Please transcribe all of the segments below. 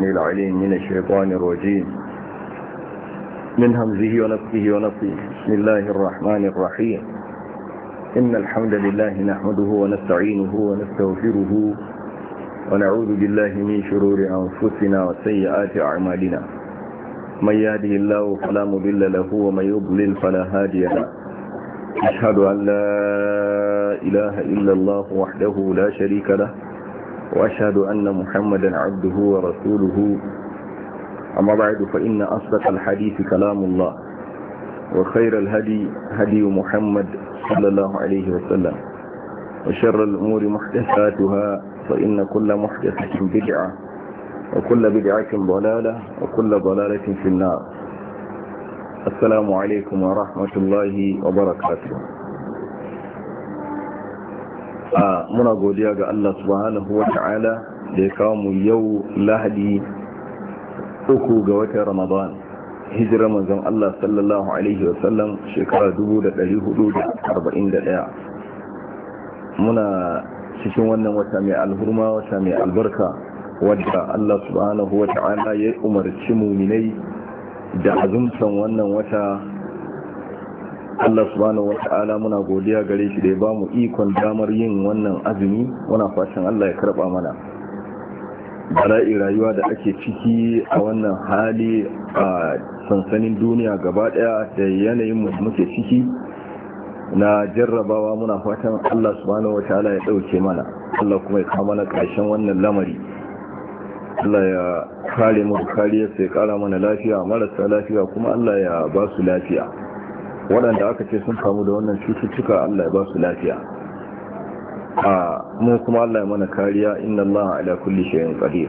السميع العليم من الشيطان الرجيم من همزه ونفخه ونفخه. بسم الله الرحمن الرحيم. إن الحمد لله نحمده ونستعينه ونستغفره ونعوذ بالله من شرور أنفسنا وسيئات أعمالنا. من يهده الله فلا مضل له ومن يضلل فلا هادي له. أشهد أن لا إله إلا الله وحده لا شريك له وأشهد أن محمدا عبده ورسوله. أما بعد فإن أصدق الحديث كلام الله وخير الهدي هدي محمد صلى الله عليه وسلم وشر الأمور محدثاتها فإن كل محدثة بدعة وكل بدعة ضلالة وكل ضلالة في النار. السلام عليكم ورحمة الله وبركاته. muna godiya ga Allah subhanahu wa ta'ala da ya kawo mu yau Lahadi 3 ga watan Ramadan, hijira manzon Allah sallallahu alaihi wa sallam shekara 1441. Muna cikin wannan wata mai alhurma, wata mai albarka, wadda Allah subhanahu wa ta'ala ya umarci mu'minai da azumtan wannan wata. Allah subhanahu wata'ala muna godiya gare shi da ya bamu ikon damar yin wannan azumi. Muna fatan Allah ya karba mana bala'i rayuwa da ake ciki a wannan hali a sansanin duniya gaba daya da yanayin mu muke ciki na jarrabawa. Muna fatan Allah subhanahu wata'ala ya dauke mana, Allah kuma ya kawo mana karshen wannan lamari. Allah ya kare mu, kariya sai kara mana lafiya, marasa lafiya kuma Allah ya ba su lafiya. Waɗanda aka ce sun kamu da wannan cututtuka Allah ya ba su lafiya. Mu kuma Allah ya mana kariya. Inna Allah ala kulli shay'in qadir.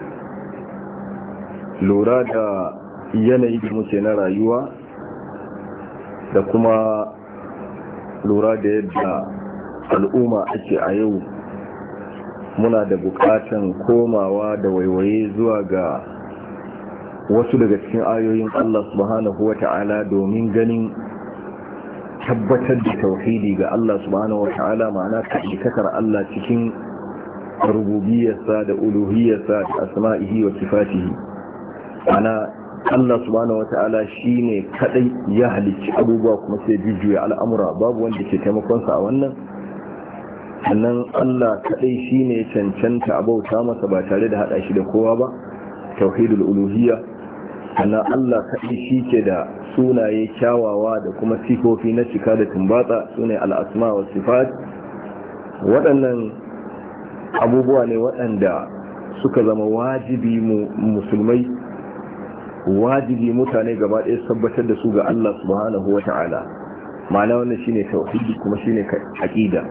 Lura da yanayi da muke na rayuwa da kuma lura da yadda al'umma ake a yau, muna da bukatan komawa da waiwaye zuwa ga wasu daga cikin ayoyin Allah subhanahu wata'ala domin ganin tabbatar da tauhidi ga Allah subhanahu wata'ala, ma'ana ta'ikatar Allah cikin rububiyarsa da uluhiyarsa da asma'ihi wa sifatihi. Ana Allah subhanahu wata'ala shine kadai ya halicci abubuwa kuma sai jujjuya al'amura, babu wanda ke taimakon sa a wannan. Sannan Allah kadai shine ya cancanta abauta masa ba tare da hada shi da kowa ba, tauhidul uluhiyya. Sannan Allah kadai shi ke da sunaye kyawawa da kuma sifofi na cika da tumbatsa, sune al'asma wa sifat. Waɗannan abubuwa ne waɗanda suka zama wajibi musulmai, wajibi mutane gaba ɗaya tabbatar da su ga Allah subhanahu wa ta'ala. Ma'ana wannan shine tauhidi kuma shine aqida.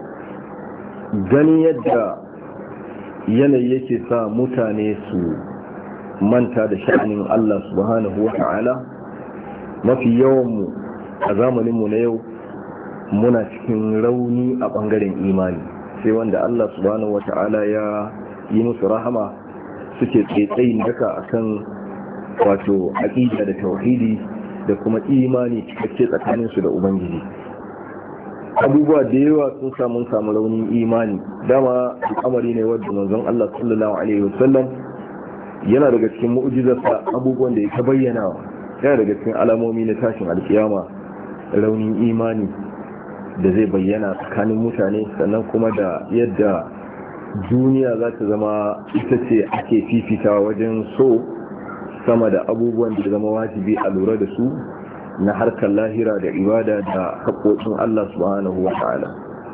Gani yadda yanayi yake sa mutane su manta da sha'anin Allah subhanahu wa ta'ala. Mafi yawanmu a zamaninmu na yau muna cikin rauni a ɓangaren imani, sai wanda Allah subhanahu wata'ala ya yi musu rahama suke tsaitsayin daka akan wato aqida da tauhidi da kuma imani cikakke tsakaninsu da Ubangiji. Abubuwa da yawa sun samu raunin imani. Dama al'amari ne wadda manzon Allah sallallahu alaihi wasallam yana daga cikin mu'jizarsa, abubuwan da ya ta bayyana yana daga cikin alamomi na tashin alkiyama, raunin imani da zai bayyana tsakanin mutane. Sannan kuma da yadda duniya za ta zama ita ce ake fifitawa wajen so sama da abubuwan da zama wajibi a lura da su na harkar lahira da ibada da haƙoƙin Allah subhanahu wa ta'ala.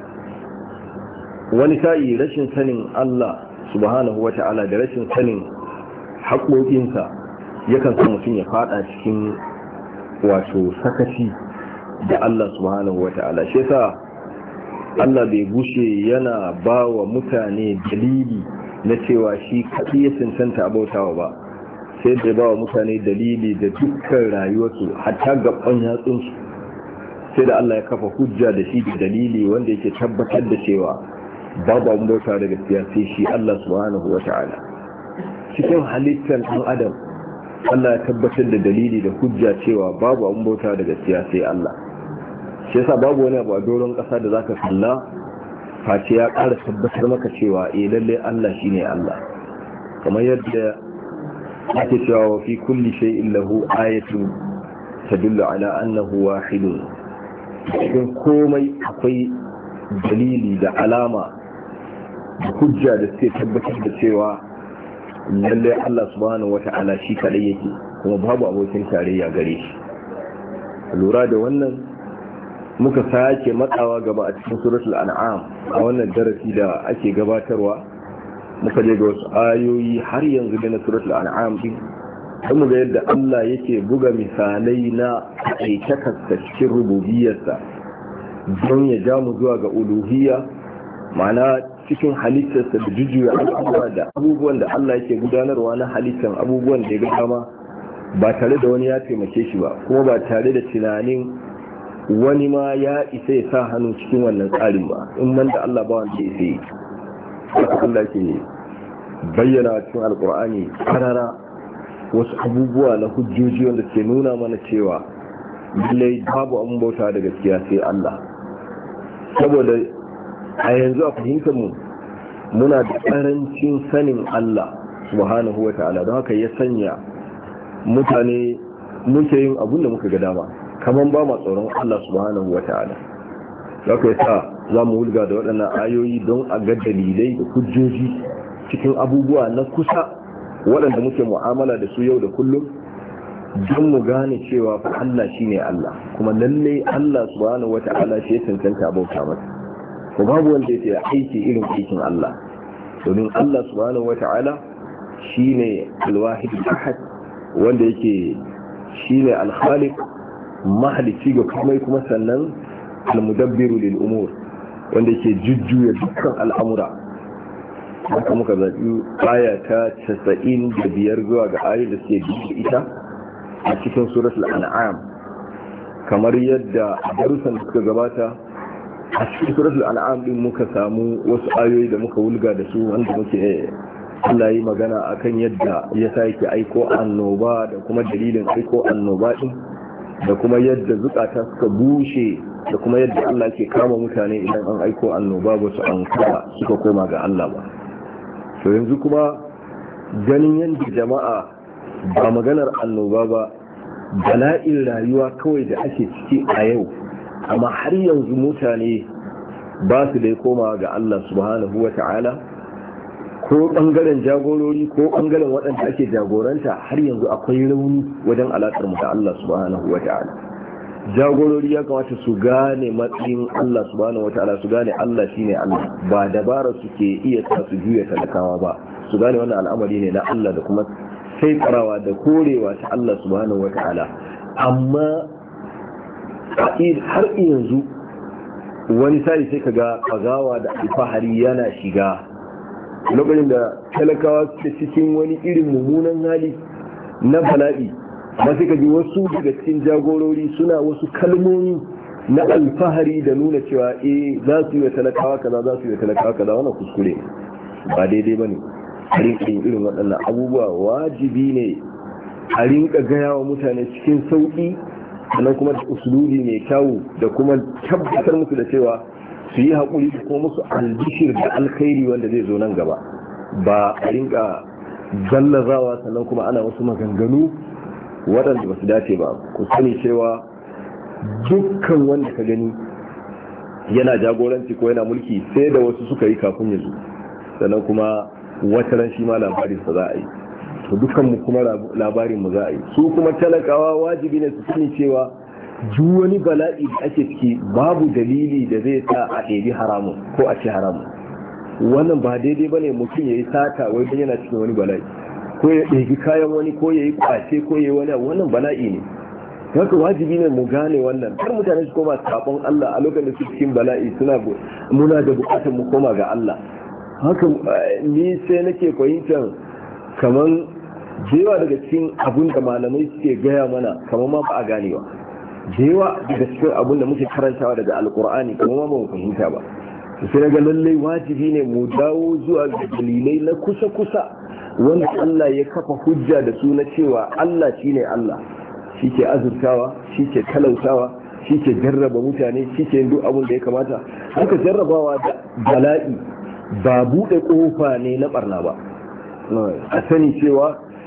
Wani sa'i rashin sanin Allah subhanahu wa ta'ala da rashin sanin haƙoƙinsa yakan sa mutum ya fada cikin wato sakaci da Allah subhanahu wata'ala. Shi yasa Allah bai gushe yana ba wa mutane dalili na cewa shi kaɗai ya cancanta abautawa ba, sai da ba wa mutane dalili da dukkan rayuwarsu, hatta gaban yatsunsu, sai da Allah ya kafa hujja da shi da dalili wanda yake tabbatar da cewa babu abin bauta da gaskiya sai shi Allah subhanahu wata'ala. Cikin halittar ɗan adam Allah ya tabbatar da dalili da hujja cewa babu abin bauta da gaskiya sai Allah. Shi yasa babu wani abu a doron ƙasa da zaka kalla face ya ƙara tabbatar maka cewa lalle Allah shine Allah. Kamar yadda ake cewa wa fi kulli shay'in lahu ayatun tadullu ala annahu wahidun. Cikin komai akwai dalili da alama da hujja da suke tabbatar da cewa lallai Allah subhanahu wata'ala shi kadai yake kuma babu abokin tarayya gare shi. Lura da wannan muka sake matsawa gaba a cikin suratul an'am a wannan darasi da ake gabatarwa, muka je ga wasu ayoyi har yanzu da na suratul an'am din kuma ga yadda Allah yake buga misalai na aikakarsa cikin rububiyarsa don ya ja mu zuwa ga uluhiyya, ma'ana cikin halittarsa da jujjuya al'amura da abubuwan da Allah yake gudanarwa na halittar abubuwan da ya ga dama ba tare da wani ya taimake shi ba, kuma ba tare da tunanin wani ma ya isa ya sa hannu cikin wannan tsarin ba, in man da Allah ba wanda ya isa yi. Allah ke bayyana cikin alkur'ani karara wasu abubuwa na hujjoji wanda ke nuna mana cewa lallai babu an bauta da gaskiya sai Allah. Saboda a yanzu a fahimtar mu muna da karancin sanin Allah subhanahu wa ta'ala, don haka ya sanya mutane muke yin abun da muka ga dama kamar ba ma tsoron Allah subhanahu wa ta'ala. Haka yasa za mu wulga da waɗannan ayoyi don a ga dalilai da hujjoji cikin abubuwa na kusa waɗanda muke mu'amala da su yau da kullum, don mu gane cewa fa Allah shine Allah, kuma lalle Allah subhanahu wata'ala shi ya tantanta bauta masa, ko babu wanda yake aiki irin aikin Allah, domin Allah subhanahu wata'ala shine al-wahid al-ahad, wanda yake shine al-khaliq, mahalici ga komai, kuma sannan al-mudabbiru lil umur, wanda yake jujjuya dukkan al'amura. Haka muka zaɓi aya ta 95 zuwa ga ayoyin da suke biyu ita a cikin suratul an'am, kamar yadda darussan da suka gabata a cikin suratul an'am din muka samu wasu ayoyi da muka wulga da su, wanda muke Allah yi magana akan yadda ya sake aiko annoba da kuma dalilin aiko annoba din, da kuma yadda zukata suka bushe, da kuma yadda Allah ke kama mutane idan an aiko annoba ba su ankara suka koma ga Allah ba. To yanzu kuma ganin yadda jama'a ba maganar annoba ba, bala'in rayuwa kawai da ake ciki a yau, amma har yanzu mutane ba su da koma ga Allah subhanahu wa ta'ala, ko bangaren jagorori ko bangaren waɗanda ake jagoranta har yanzu akwai rauni wajen alaƙar mu da Allah subhanahu wa ta'ala. Jagorori ya kamata su gane matsayin Allah subhanahu wa ta'ala, su gane Allah shine Allah, ba dabara suke iya ta su juya talakawa ba, su gane wannan al'amari ne na Allah da kuma sai karawa da korewa ta Allah subhanahu wa ta'ala. Amma har yanzu wani sai sai kaga fagawa da alfahari yana shiga lokacin da talakawa suke cikin wani irin mummunan hali na bala'i, ba sai ka ji wasu daga cikin jagorori suna wasu kalmomi na alfahari da nuna cewa za su yi wa talakawa kaza, za su yi wa talakawa kaza. Wannan kuskure ba daidai bane. A rinka yin irin waɗannan abubuwa wajibi ne a rinka gaya wa mutane cikin sauƙi, sannan kuma da usulubi mai kyawu, da kuma tabbatar musu da cewa su yi haƙuri da kuma musu albishir da alkhairi wanda zai zo nan gaba, ba a rinka zallazawa sannan kuma ana wasu maganganu waɗanda ba su dace ba. Ku sani cewa dukkan wanda ka gani yana jagoranci ko yana mulki sai da wasu suka yi kafin ya zo, sannan kuma wata ran shi ma labarin sa za a yi, to dukkan mu kuma labarin mu za a yi. Su kuma talakawa wajibi ne su sani cewa duk wani bala'i da ake ciki babu dalili da zai sa a ɗebi haramun ko a ci haramun. Wannan ba daidai bane mutum ya yi sata wai don yana cikin wani bala'i, ko ya ɗebi kayan wani, ko ya yi ƙwace, ko ya yi wani, wannan bala'i ne. Haka wajibi ne mu gane wannan, kar mutane su koma sabon Allah a lokacin da su cikin bala'i, muna da buƙatar mu koma ga Allah. Haka ni sai nake fahimtar kaman jewa daga cikin abun da malamai suke gaya mana kamar ma ba a ganewa, jewa daga cikin abun da muke karantawa daga alkur'ani kamar ma ba mu fahimta ba. Sai ga lallai wajibi ne mu dawo zuwa ga dalilai na kusa-kusa wanda Allah ya kafa hujja da su na cewa Allah shine Allah, shi ke azurtawa, shi ke talautawa, shi ke jarraba mutane, shi ke duk abin da ya kamata. Haka jarrabawa da bala'i ba buɗe ƙofa ne na ɓarna ba. A sani cewa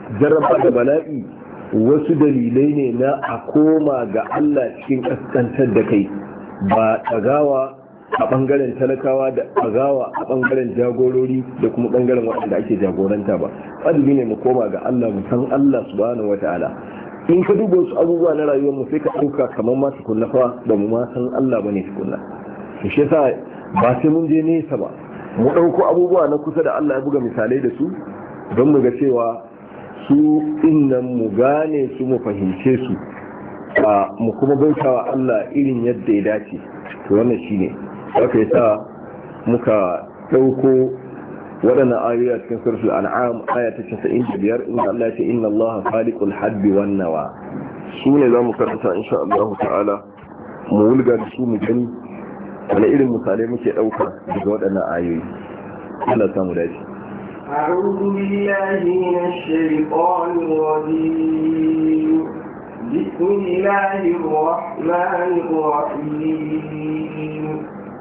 jarraba da bala'i wasu dalilai ne na a koma ga Allah cikin kaskantar da kai, ba ɗagawa a ɓangaren talakawa da ɗagawa a ɓangaren jagorori da kuma ɓangaren waɗanda ake jagoranta ba. wajibi ne mu koma ga Allah, mu san Allah subhanahu wata'ala. in ka duba wasu abubuwa na rayuwar mu sai ka ɗauka kamar ma tukunna fa ba mu ma san Allah bane tukunna. to shi yasa ba sai mun je nesa ba, mu ɗauko abubuwa na kusa da Allah ya buga misalai da su don mu ga cewa su innan mu gane su, mu fahimce su, mu kuma bautawa Allah irin yadda ya dace. to wannan shine haka yasa muka ɗauko waɗannan ayoyi a cikin suratul an'am aya ta 95 inda Allah ya ce inna Allah khaliqul habbi wan nawa. su ne zamu karanta insha Allah ta'ala, mu wulga da su mu gani wani irin misalai muke ɗauka daga waɗannan ayoyi. Allah ya samu dace. أعوذ بالله من الشيطان الرجيم. بسم الله الرحمن الرحيم.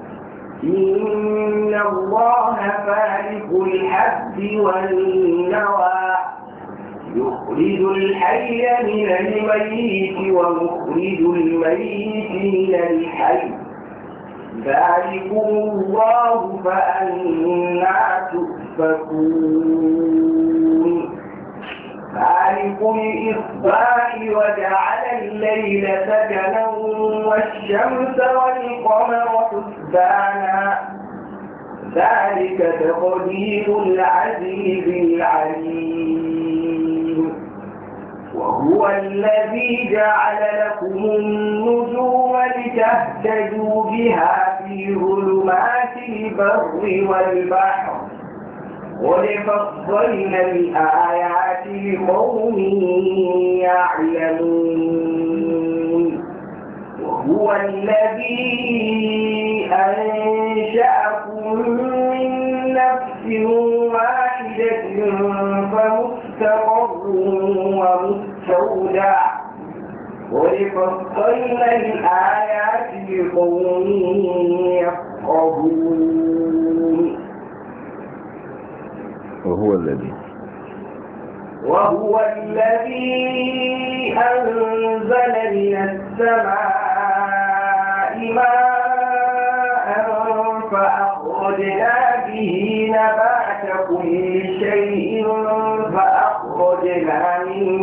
إن الله فالق الحب والنوى يخرج الحي من الميت ومخرج الميت من الحي ذلكم الله فأنا تؤفكون. فالق الإصباح وجعل الليل سكنا والشمس والقمر حسبانا ذلك تقدير العزيز العليم. وهو الذي جعل لكم النجوم لتهتدوا بها في ظلمات البر والبحر ولفصلنا الآيات لقوم يعلمون. وهو الذي أنشأكم من نفس واحدة فمستقر ومستودع ولفصلنا الآيات لقوم يفقهون. وهو الذي أنزل من السماء ماء فأخرجنا به نبات كل شيء فأخرجنا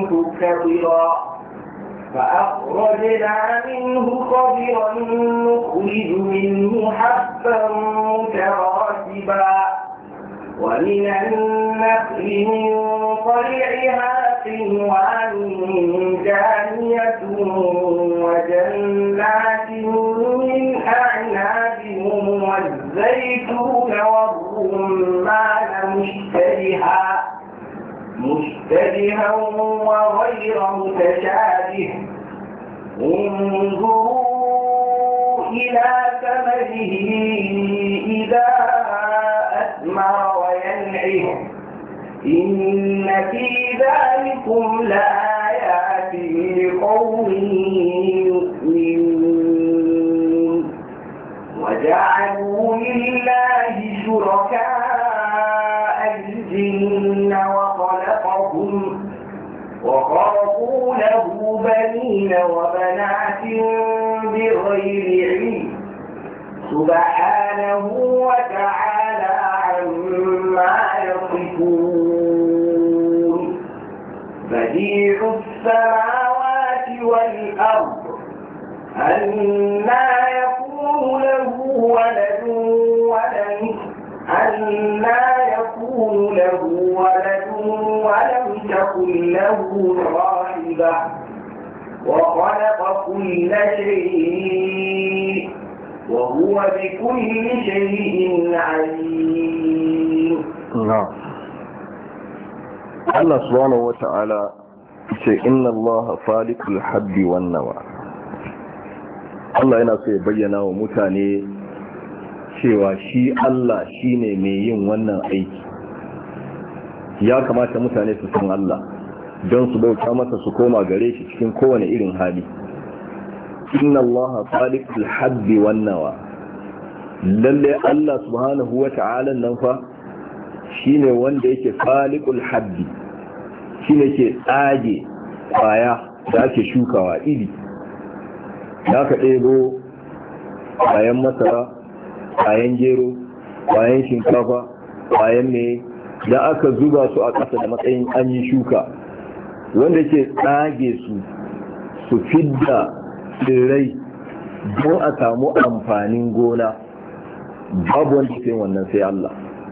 منه خضرا نخرج منه حبا متراكبا ومن النخل من طلعها قنوان دانية وجنات من أعناب والزيتون والرمان مشتبها وغير متشابه انظروا إلى ثمره إذا أثمر وينعه إن في ذلكم لآيات لقوم يؤمنون. وجعلوا لله شركاء الجن وخلقوا له بنين وبنات بغير علم سبحانه وتعالى عما يصفون. بديع السماوات والأرض أنى يكون له ولد ولم تكن له صاحبة وخلق كل شيء وهو بكل شيء عليم. الله سبحانه وتعالى إن الله فالق الحب والنوى. Allah yana so ya bayyana wa mutane cewa shi Allah shine mai yin wannan aiki. Ya kamata mutane su san Allah don su bauta masa, su koma gare shi cikin kowane irin hali. Inna Allah khaliqul habbi wan nawa. Lalle Allah subhanahu wa ta'ala nan fa shine wanda yake khaliqul habbi, shine ke tsage kwaya da ake shukawa iri da aka ɗebo kwayan masara, kwayan gero, kwayan shinkafa, kwayan ne da aka zuba su a ƙasa da matsayin an yi shuka, wanda ke tsage su fidda tsirrai don a samu amfanin gona. Babu wanda ke wannan sai Allah.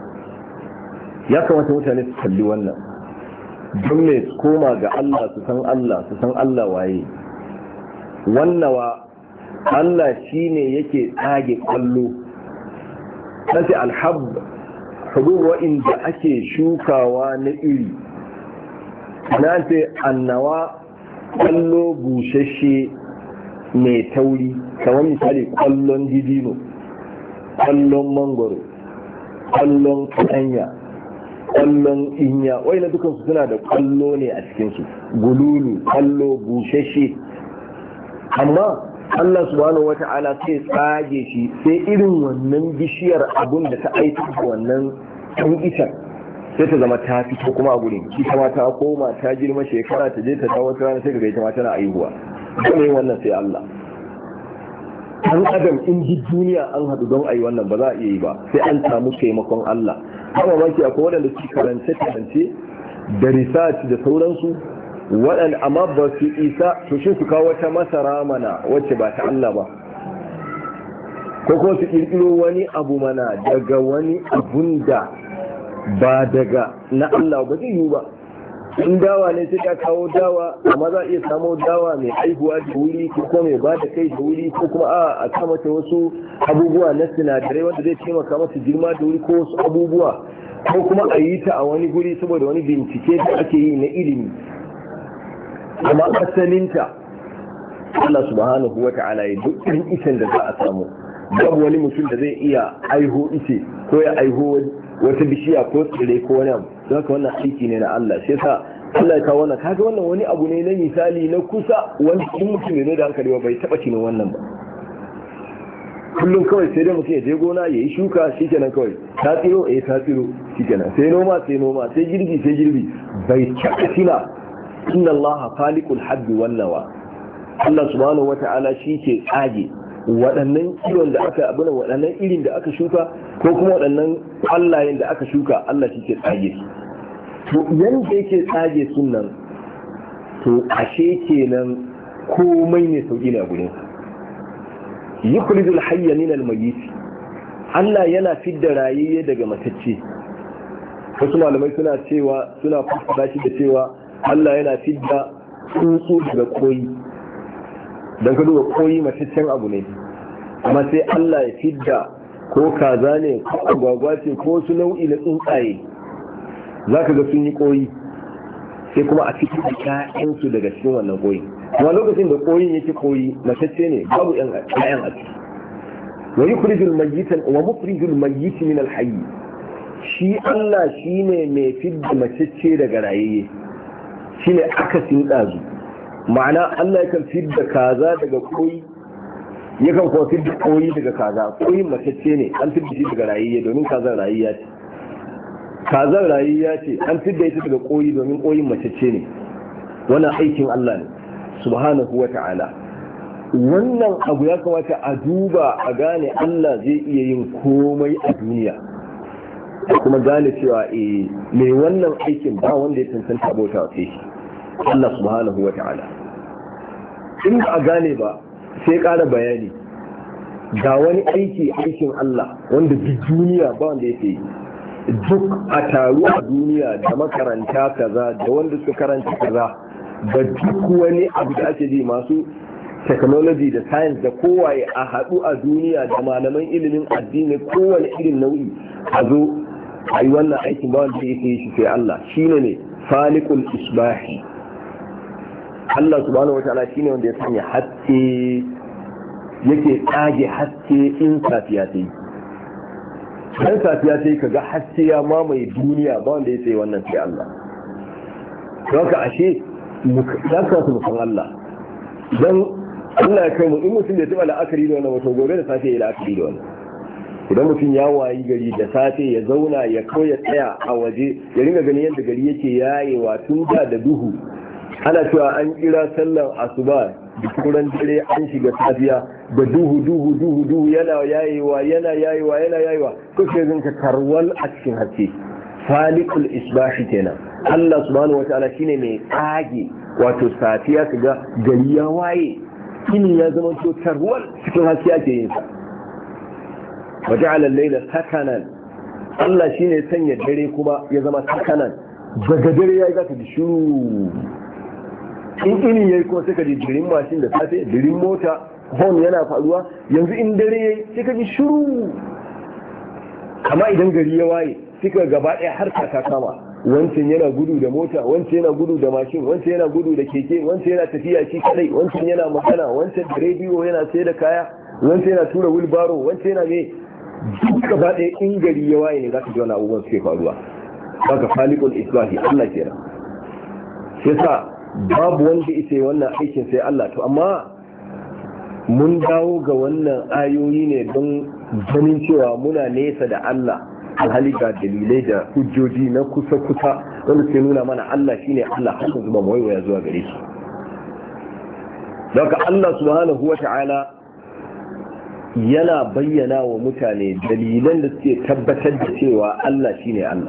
Ya kamata mutane su kalli wannan don me su koma ga Allah, su san Allah waye. Wannawa Allah shine yake tsage kwallo, sai alhab hubub wa'inda ake shukawa na iri, na ce annawa kwallo bushashe mai tauri, kamar misali kwallon dibino, kwallon mangoro, kwallon kanya, kwallon inya, wai na dukansu suna da kwallo ne a cikinsu, gululu, kwallo bushashe. Amma Allah subhanahu wata'ala sai tsage shi, sai irin wannan bishiyar abun da ta aiki da wannan ɗan itar sai ta zama ta fito kuma a gurin, ita ma ta koma ta girma shekara ta je ta dawo wata rana sai ga ita ma tana aihuwa. Kuma yin wannan sai Allah. Ɗan adam in ji duniya an haɗu don a yi wannan ba za a iya yi ba, sai an samu taimakon Allah. Kama maki akwai waɗanda suke karance da research da sauransu, waɗanda amma ba su isa to shi su kawo wata masara mana wacce ba ta Allah ba, ko kuma su ƙirƙiro wani abu mana daga wani abun da ba daga na Allah ba zai yiwu ba. In dawa ne sai ka kawo dawa, amma za a iya samu dawa mai aihuwa da wuri ko kuma mai ba da kai da wuri, ko kuma a sa mata wasu abubuwa na sinadarai wanda zai taimaka masa girma da wuri, ko wasu abubuwa, ko kuma a yi ta a wani guri saboda wani bincike da ake yi na ilimi. Amma asalinta Allah subhanahu wa ta'ala ya duk irin icen da za a samu, babu wani mutum da zai iya aiho ice ko ya aiho wata bishiya ko tsire ko wani abu. Don haka wannan aiki ne na Allah. Sai sa Allah ya kawo wannan, kaga wannan wani abu ne na misali na kusa, wanda in mutum ne da hankali ba bai taba tunan wannan ba. Kullum kawai sai dai mutum ya je gona ya yi shuka shikenan, kawai ta tsiro ta tsiro shikenan, sai noma sai girbi bai taba tina inna Allah khaliqul habbi wan nawa. Allah subhanahu wata'ala shi ke tsage waɗannan kiwon da aka abuna, waɗannan irin da aka shuka, ko kuma waɗannan kwallayen da aka shuka, Allah shi ke tsage su. To yanda yake tsage sunan, to ashe kenan komai ne sauki ne a gurin sa. Yukhrijul hayya min al-mayyit, Allah yana fidda rayayye daga matacce. Wasu malamai suna fassara shi da cewa Allah yana fidda tsuntsu daga koyi, don ka duba koyi mataccen abu ne, amma sai Allah ya fidda ko kaza ne ko agwagwa ce ko wasu nau'i na tsuntsaye, za ka ga sun yi koyi, sai kuma a fitar da ƴaƴansu daga cikin wannan koyi. Kuma lokacin da koyin yake koyi matacce ne, babu ƴaƴan a ciki. Wa yukhrijul mayyita wa mukhrijul mayyit min al-hayy, shi Allah shine mai fidda matacce daga rayayye, shine akasin ɗazu. Ma'ana Allah yakan fidda kaza daga koyi, yakan kuma fidda koyi daga kaza. Koyin matacce ne, an fidda shi daga rayayye domin kazar rayayya ce. Kazar rayayya ce, an fidda ita daga koyi domin koyin matacce ne. Wannan aikin Allah ne subhanahu wa ta'ala. Wannan abu ya kamata a duba a gane Allah zai iya yin komai a duniya, da kuma gane cewa mai wannan aikin ba wanda ya tantanta abota wa shi, Allah subhanahu wa ta'ala. In ba a gane ba sai ƙara bayani, ga wani aikin Allah wanda duk duniya ba wanda ya yi, duk a taru a duniya da makaranta kaza da wanda suka karanta kaza da duk wani abu da ake ji masu technology da science da kowaye a haɗu a duniya da malaman ilimin addini kowane irin nau'i a zo a yi wannan aikin ba wanda ya yi shi sai Allah shine ne falikul isbahi. Allah subhanahu wataala shine wanda ya sanya haske, yake tsage haske in safiya ta yi. Dan safiya ta yi kaga haske ya mamaye duniya ba wanda ya sai wannan sai Allah. Don ka ashe za ka su san Allah. Dan Allah ya kai mu in mutum da ya taɓa la'akari da wannan wato gobe da safe ya la'akari da wannan. idan mutum ya wayi gari da safe ya zauna ya koya tsaya a waje ya ringa ganin yadda gari yake yayewa tun da duhu, ana cewa an kira sallar asuba da kuran dare an shiga safiya da duhu yana yayewa ko sai zan ka tarwal a cikin haske. falikul isbahi kenan. Allah subhanahu wataala shine mai tsage wato safiya kaga gari ya waye, kini ya zama to tarwal cikin haske ake yin sa. waja'ala al-layla sakanan, Allah shine sanya dare kuma ya zama sakanan, daga dare yayi zaka ji shiru. in ini yayi kuma sai ka ji dirin mashin da safe, dirin mota horn yana faruwa. yanzu in dare yayi sai ka ji shiru. amma idan gari ya waye sai ka gaba ɗaya har ta kama, wancan yana gudu da mota, wancan yana gudu da mashin, wancan yana gudu da keke, wancan yana tafiya shi kadai, wancan yana magana, wancan da rediyo yana sai da kaya, wancan yana tura wheelbarrow, wancan yana ne duk gaba ɗaya in gari ya waye ne za ka ji wani abubuwan suke faruwa. Baka falikul islahi Allah kenan. Sai sa babu wanda ita wannan aikin sai Allah. To amma mun dawo ga wannan ayoyi ne don ganin cewa muna nesa da Allah, alhali ga dalilai da hujjoji na kusa-kusa wanda ke nuna mana Allah shine Allah, har zuba waiwaya zuwa gare shi. Daga Allah subhanahu wata'ala yana bayyana wa mutane dalilan da suke tabbatar da cewa Allah shine Allah.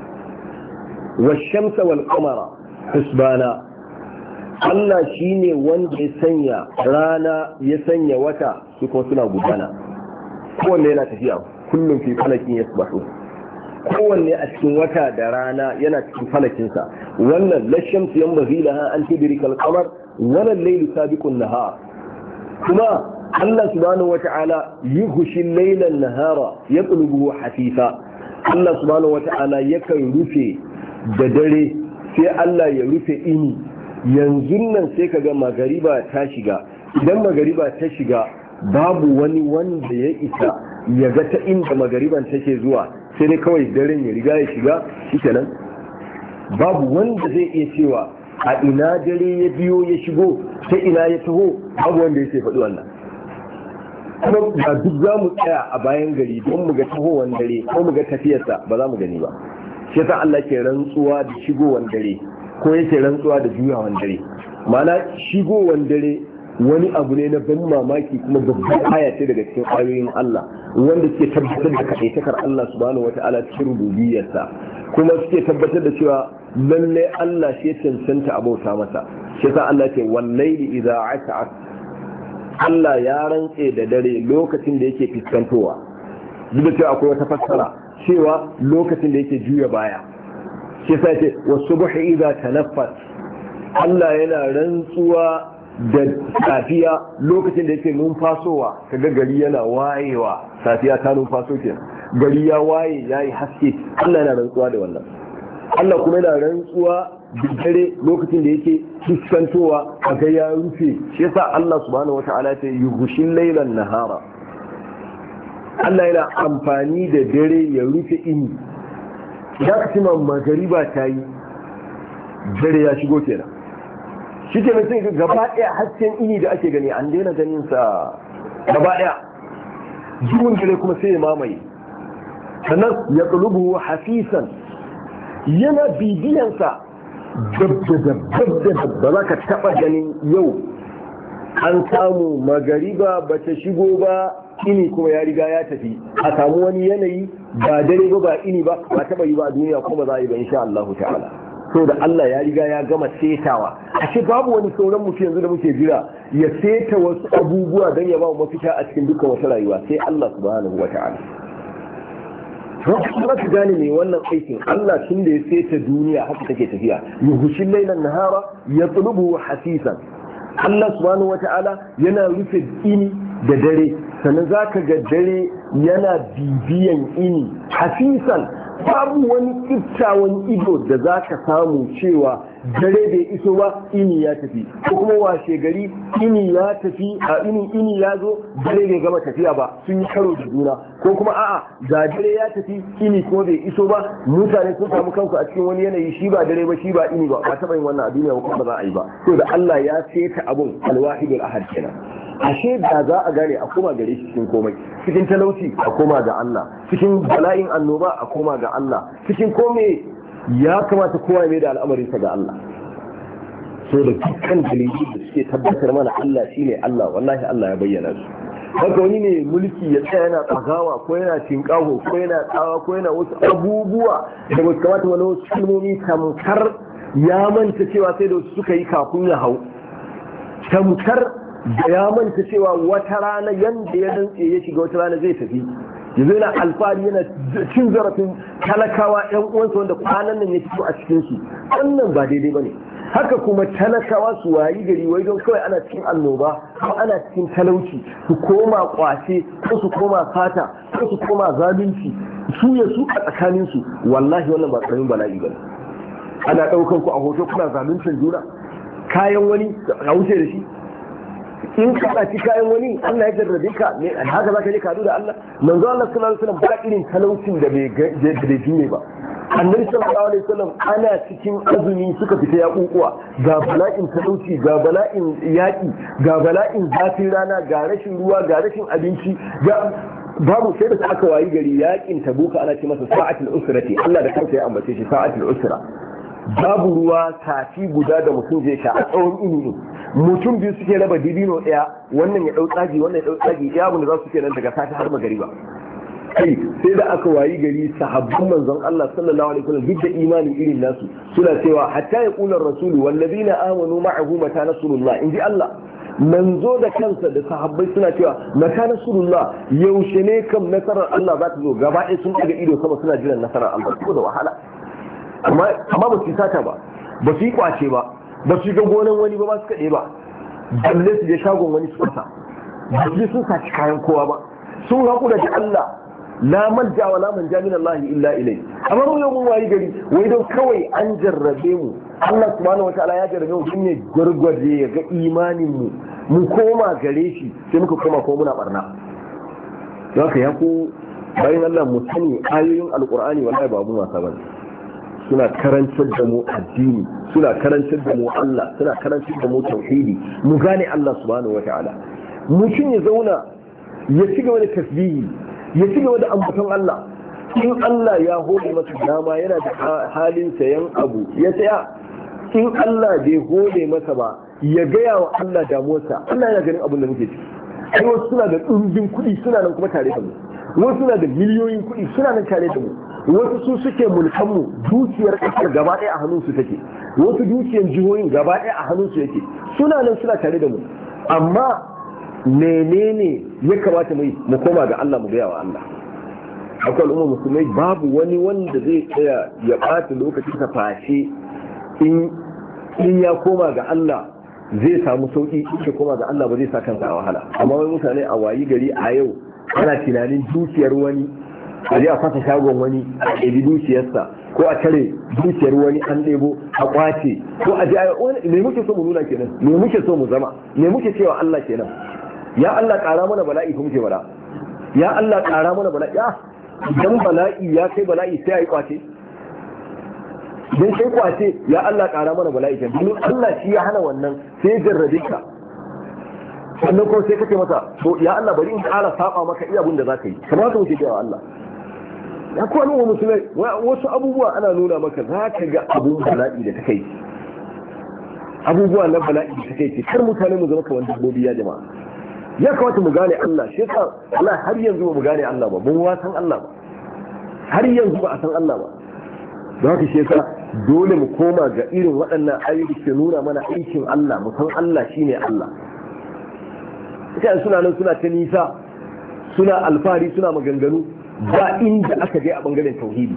Washamsa wal qamara husbana, Allah shine wanda ya sanya rana ya sanya wata su kuma suna gudana. Kowanne yana tafiya kullum fi falakin yasbahu. Kowanne a cikin wata da rana yana cikin falakinsa. Wannan lashamsu yanbaghi laha an tudrika al-qamar wa al-laylu sabiqun nahar. Kuma Allah subhanahu wata'ala yughshi al-layla an-nahara yatlubuhu hafisa. Allah subhanahu wata'ala yakan rufe da dare sai Allah ya rufe ini. Yanzu nan sai kaga magariba ta shiga. Idan magariba ta shiga babu wani wanda ya isa ya ga ta inda magariban take zuwa, sai dai kawai daren ya riga ya shiga shikenan. Babu wanda zai iya cewa a ina dare ya biyo ya shigo, ta ina ya taho, babu wanda ya faɗi wannan. Kuma ba duk za mu tsaya a bayan gari don mu ga tahowar dare ko mu ga tafiyarsa, ba za mu gani ba. Shi yasa Allah ke rantsuwa da shigowar dare ko yake rantsuwa da juyawar dare. Ma'ana shigowar dare wani abu ne na ban mamaki kuma babban aya ce daga cikin ayoyin Allah wanda suke tabbatar da kaɗaitakar Allah subhanahu wata'ala cikin rububiyarsa, kuma suke tabbatar da cewa lallai Allah shi ya cancanta abauta masa. Shi yasa Allah ce wallaili idza as'as, Allah ya rantse da dare lokacin da yake fiskantowa. Duk da cewa akwai wata fassara cewa lokacin da yake juya baya. Shi yasa ce wasubhi idza tanaffas, Allah yana rantsuwa da safiya lokacin da yake numfasowa. Kaga gari yana wayewa, safiya ta numfaso kenan, gari ya waye yayi haske. Allah yana rantsuwa da wannan. Allah kuma yana rantsuwa da dare lokacin da yake fuskantowa kaga ya rufe. Shi yasa Allah subhanahu wata'ala ta yughshil laylan nahara. Allah yana amfani da dare ya rufe ini. Idan ka cima magariba ta yi, dare ya shigo kenan. Shi ke sai gaba ɗaya hasken ini da ake gani an daina ganin sa gaba ɗaya. Duhun dare kuma sai ya mamaye. Sannan ya qulubu hafisan, yana bibiyansa dab ba za ka taɓa ganin yau an samu magariba ba ta shigo ba, ini kuma ya riga ya tafi. A samu wani yanayi ba dare ba ini ba taɓa yi ba a duniya, kuma za a yi ba insha Allah ta'ala. So da Allah ya riga ya gama setawa. Ashe babu wani sauran mutum yanzu da muke jira ya seta wasu abubuwa don ya ba mu mafita a cikin dukkan wata rayuwa, sai Allah subhanahu wa ta'ala. Kuma ka gane mai wannan aikin, Allah tun da ya seta duniya haka take tafiya. Yughshil laylan nahara yatlubuhu hasisan. Allah subhanahu wa ta'ala yana rufe ini da dare, sannan zaka ga dare yana bibiyan ini hasisan. Babu wani kiftawan ido da za ka samu cewa dare bai iso ba ini ya tafi, ko kuma washe gari ini ya tafi a ini ya zo dare bai gama tafiya ba, sun yi karo da juna, ko kuma a'a ga dare ya tafi ini ko bai iso ba, mutane sun samu kanku a cikin wani yanayi shi ba dare ba shi ba ini ba taɓa yin wannan a duniya ba kuma ba za a yi ba. To da Allah ya seta abun alwahidul ahad kenan. Ashe da za a gane a koma gare shi cikin komai, cikin talauci a koma ga Allah, cikin bala'in annoba a koma ga Allah, cikin komai ya kamata kowa mai da al'amarinsa ga Allah. So da dukkan dalilai da suke tabbatar mana Allah shine Allah, wallahi Allah ya bayyana su. Haka wani ne mulki ya tsaya yana tsagawa ko yana tinkaho ko yana tsawa ko yana wasu abubuwa da ba su kamata wani wasu kalmomi tamkar ya manta cewa sai da wasu suka yi kafin ya hau, tamkar da ya manta cewa wata rana yanda ya rantse ya shiga wata rana zai tafi, yanzu yana alfahari yana cin zarafin talakawa yan uwansa wanda kwanan nan ya fito a cikin su. Wannan ba daidai bane. Haka kuma talakawa su wayi gari wai don kawai ana cikin annoba ko ana cikin talauci su koma kwace ko su koma fata ko su koma zalunci su ya su a tsakanin su. Wallahi wannan ba karamin bala'i bane. Ana daukan ku a hoto kuna zaluncin juna, kayan wani a wuce da shi, in ka ɗaci kayan wani Allah ya jarrabe ka ne haka zaka je ka da Allah. Manzo Allah sallallahu alaihi wasallam ba irin talaucin da bai jiye ba. Annabi sallallahu alaihi wasallam ana cikin azumi suka fita ya kukuwa, ga bala'in talauci, ga bala'in yaƙi, ga bala'in zafin rana, ga rashin ruwa, ga rashin abinci, ga babu sai da aka wayi gari yaƙin Tabuka ana ce masa sa'atul usrati. Allah da kansa ya ambace shi sa'atul usra. Babu ruwa tafi guda da mutum zai sha a tsawon ini, mutum biyu suke raba dibino ɗaya, wannan ya ɗau tsagi wannan ya ɗau tsagi, iya abin da za su ke nan daga safe har magariba. Kai sai da aka wayi gari sahabban manzon Allah sallallahu alaihi wasallam duk da imani irin nasu suna cewa hatta ya kula rasulu wallazina amanu ma'ahu mata nasrullah, inji Allah. Manzo da kansa da sahabbai suna cewa mata nasrullah, yaushe ne kam nasarar Allah za ta zo? Gaba ɗaya sun ɗaga ido sama suna jiran nasarar Allah, ko da wahala. Amma ba su sata ba, ba su yi kwace ba, ba su ga gonan wani ba su kaɗe ba, balle su je shagon wani su kwasa, ba su sun saci kayan kowa ba, sun haƙu da Allah, la manja wa la manja min Allah illa ilai. Amma mu yau mun wayi gari wai don kawai an jarrabe mu, Allah subhanahu wataala ya jarrabe mu shine gurgurje ya ga imanin mu koma gare shi, sai muka koma ko muna barna. Don haka ya ku bayan Allah mu sani ayoyin alqur'ani wallahi ba abun wasa bane. Suna karantar da mu addini, suna karantar da mu Allah, suna karantar da mu tauhidi, mu gane Allah subhanahu wataala. Mutum ya zauna ya ci gaba da tasbihi, ya ci gaba da ambaton Allah. In Allah ya hode masa dama yana da halin sayan abu ya saya, in Allah bai hode masa ba ya gaya wa Allah damuwarsa. Allah yana ganin abin da muke ciki. Ai wasu suna da ɗumbin kuɗi suna nan kuma tare da mu, wasu suna da miliyoyin kuɗi suna nan tare da mu, wasu su suke mulkanmu, dukiyar ƙasar gaba ɗaya a hannunsu take, wasu dukiyar jihohin gaba ɗaya a hannunsu yake, suna nan suna tare da mu. Amma menene ya kamata mu koma ga Allah, mu gaya wa Allah. Akwai al'umma musulmai babu wani wanda zai tsaya ya ɓata lokacin sa fashe in ya koma ga Allah zai samu sauƙi, in ya koma ga Allah ba zai sa kansa a wahala. Amma wai mutane a wayi gari a yau ana tunanin dukiyar wani, a je a fasa shagon wani a ɗebi dukiyarsa, ko a tare dukiyar wani an ɗebo a ƙwace, ko a je me muke so mu nuna kenan, me muke so mu zama, me muke cewa Allah kenan. Ya Allah ƙara mana bala'i ko muke bala, ya Allah ƙara mana bala'i. Ya idan bala'i ya kai bala'i sai a yi ƙwace, idan kai ƙwace ya Allah ƙara mana bala'i kenan, domin Allah shi ya hana wannan sai jarrabe ka. Sannan ko sai kace masa to ya Allah bari in ƙara saba maka iya abin da za ka yi, kamar ka muke cewa Allah. Ya kuwa nuna musulmai wasu abubuwa ana nuna maka za ka ga abun bala'i da ta kai, abubuwa na bala'i da ta kai, kar mutane mu zama kamar dabbobi ya jama'a. Ya kamata mu gane Allah, shi yasa Allah har yanzu ba mu gane Allah ba, mun wasan Allah ba, har yanzu ba a san Allah ba. Don haka shi yasa dole mu koma ga irin waɗannan ayoyi ke nuna mana aikin Allah, mu san Allah shine Allah. Mutane suna nan suna ta nisa, suna alfahari, suna maganganu, ba inda aka je a bangaren tauhidi,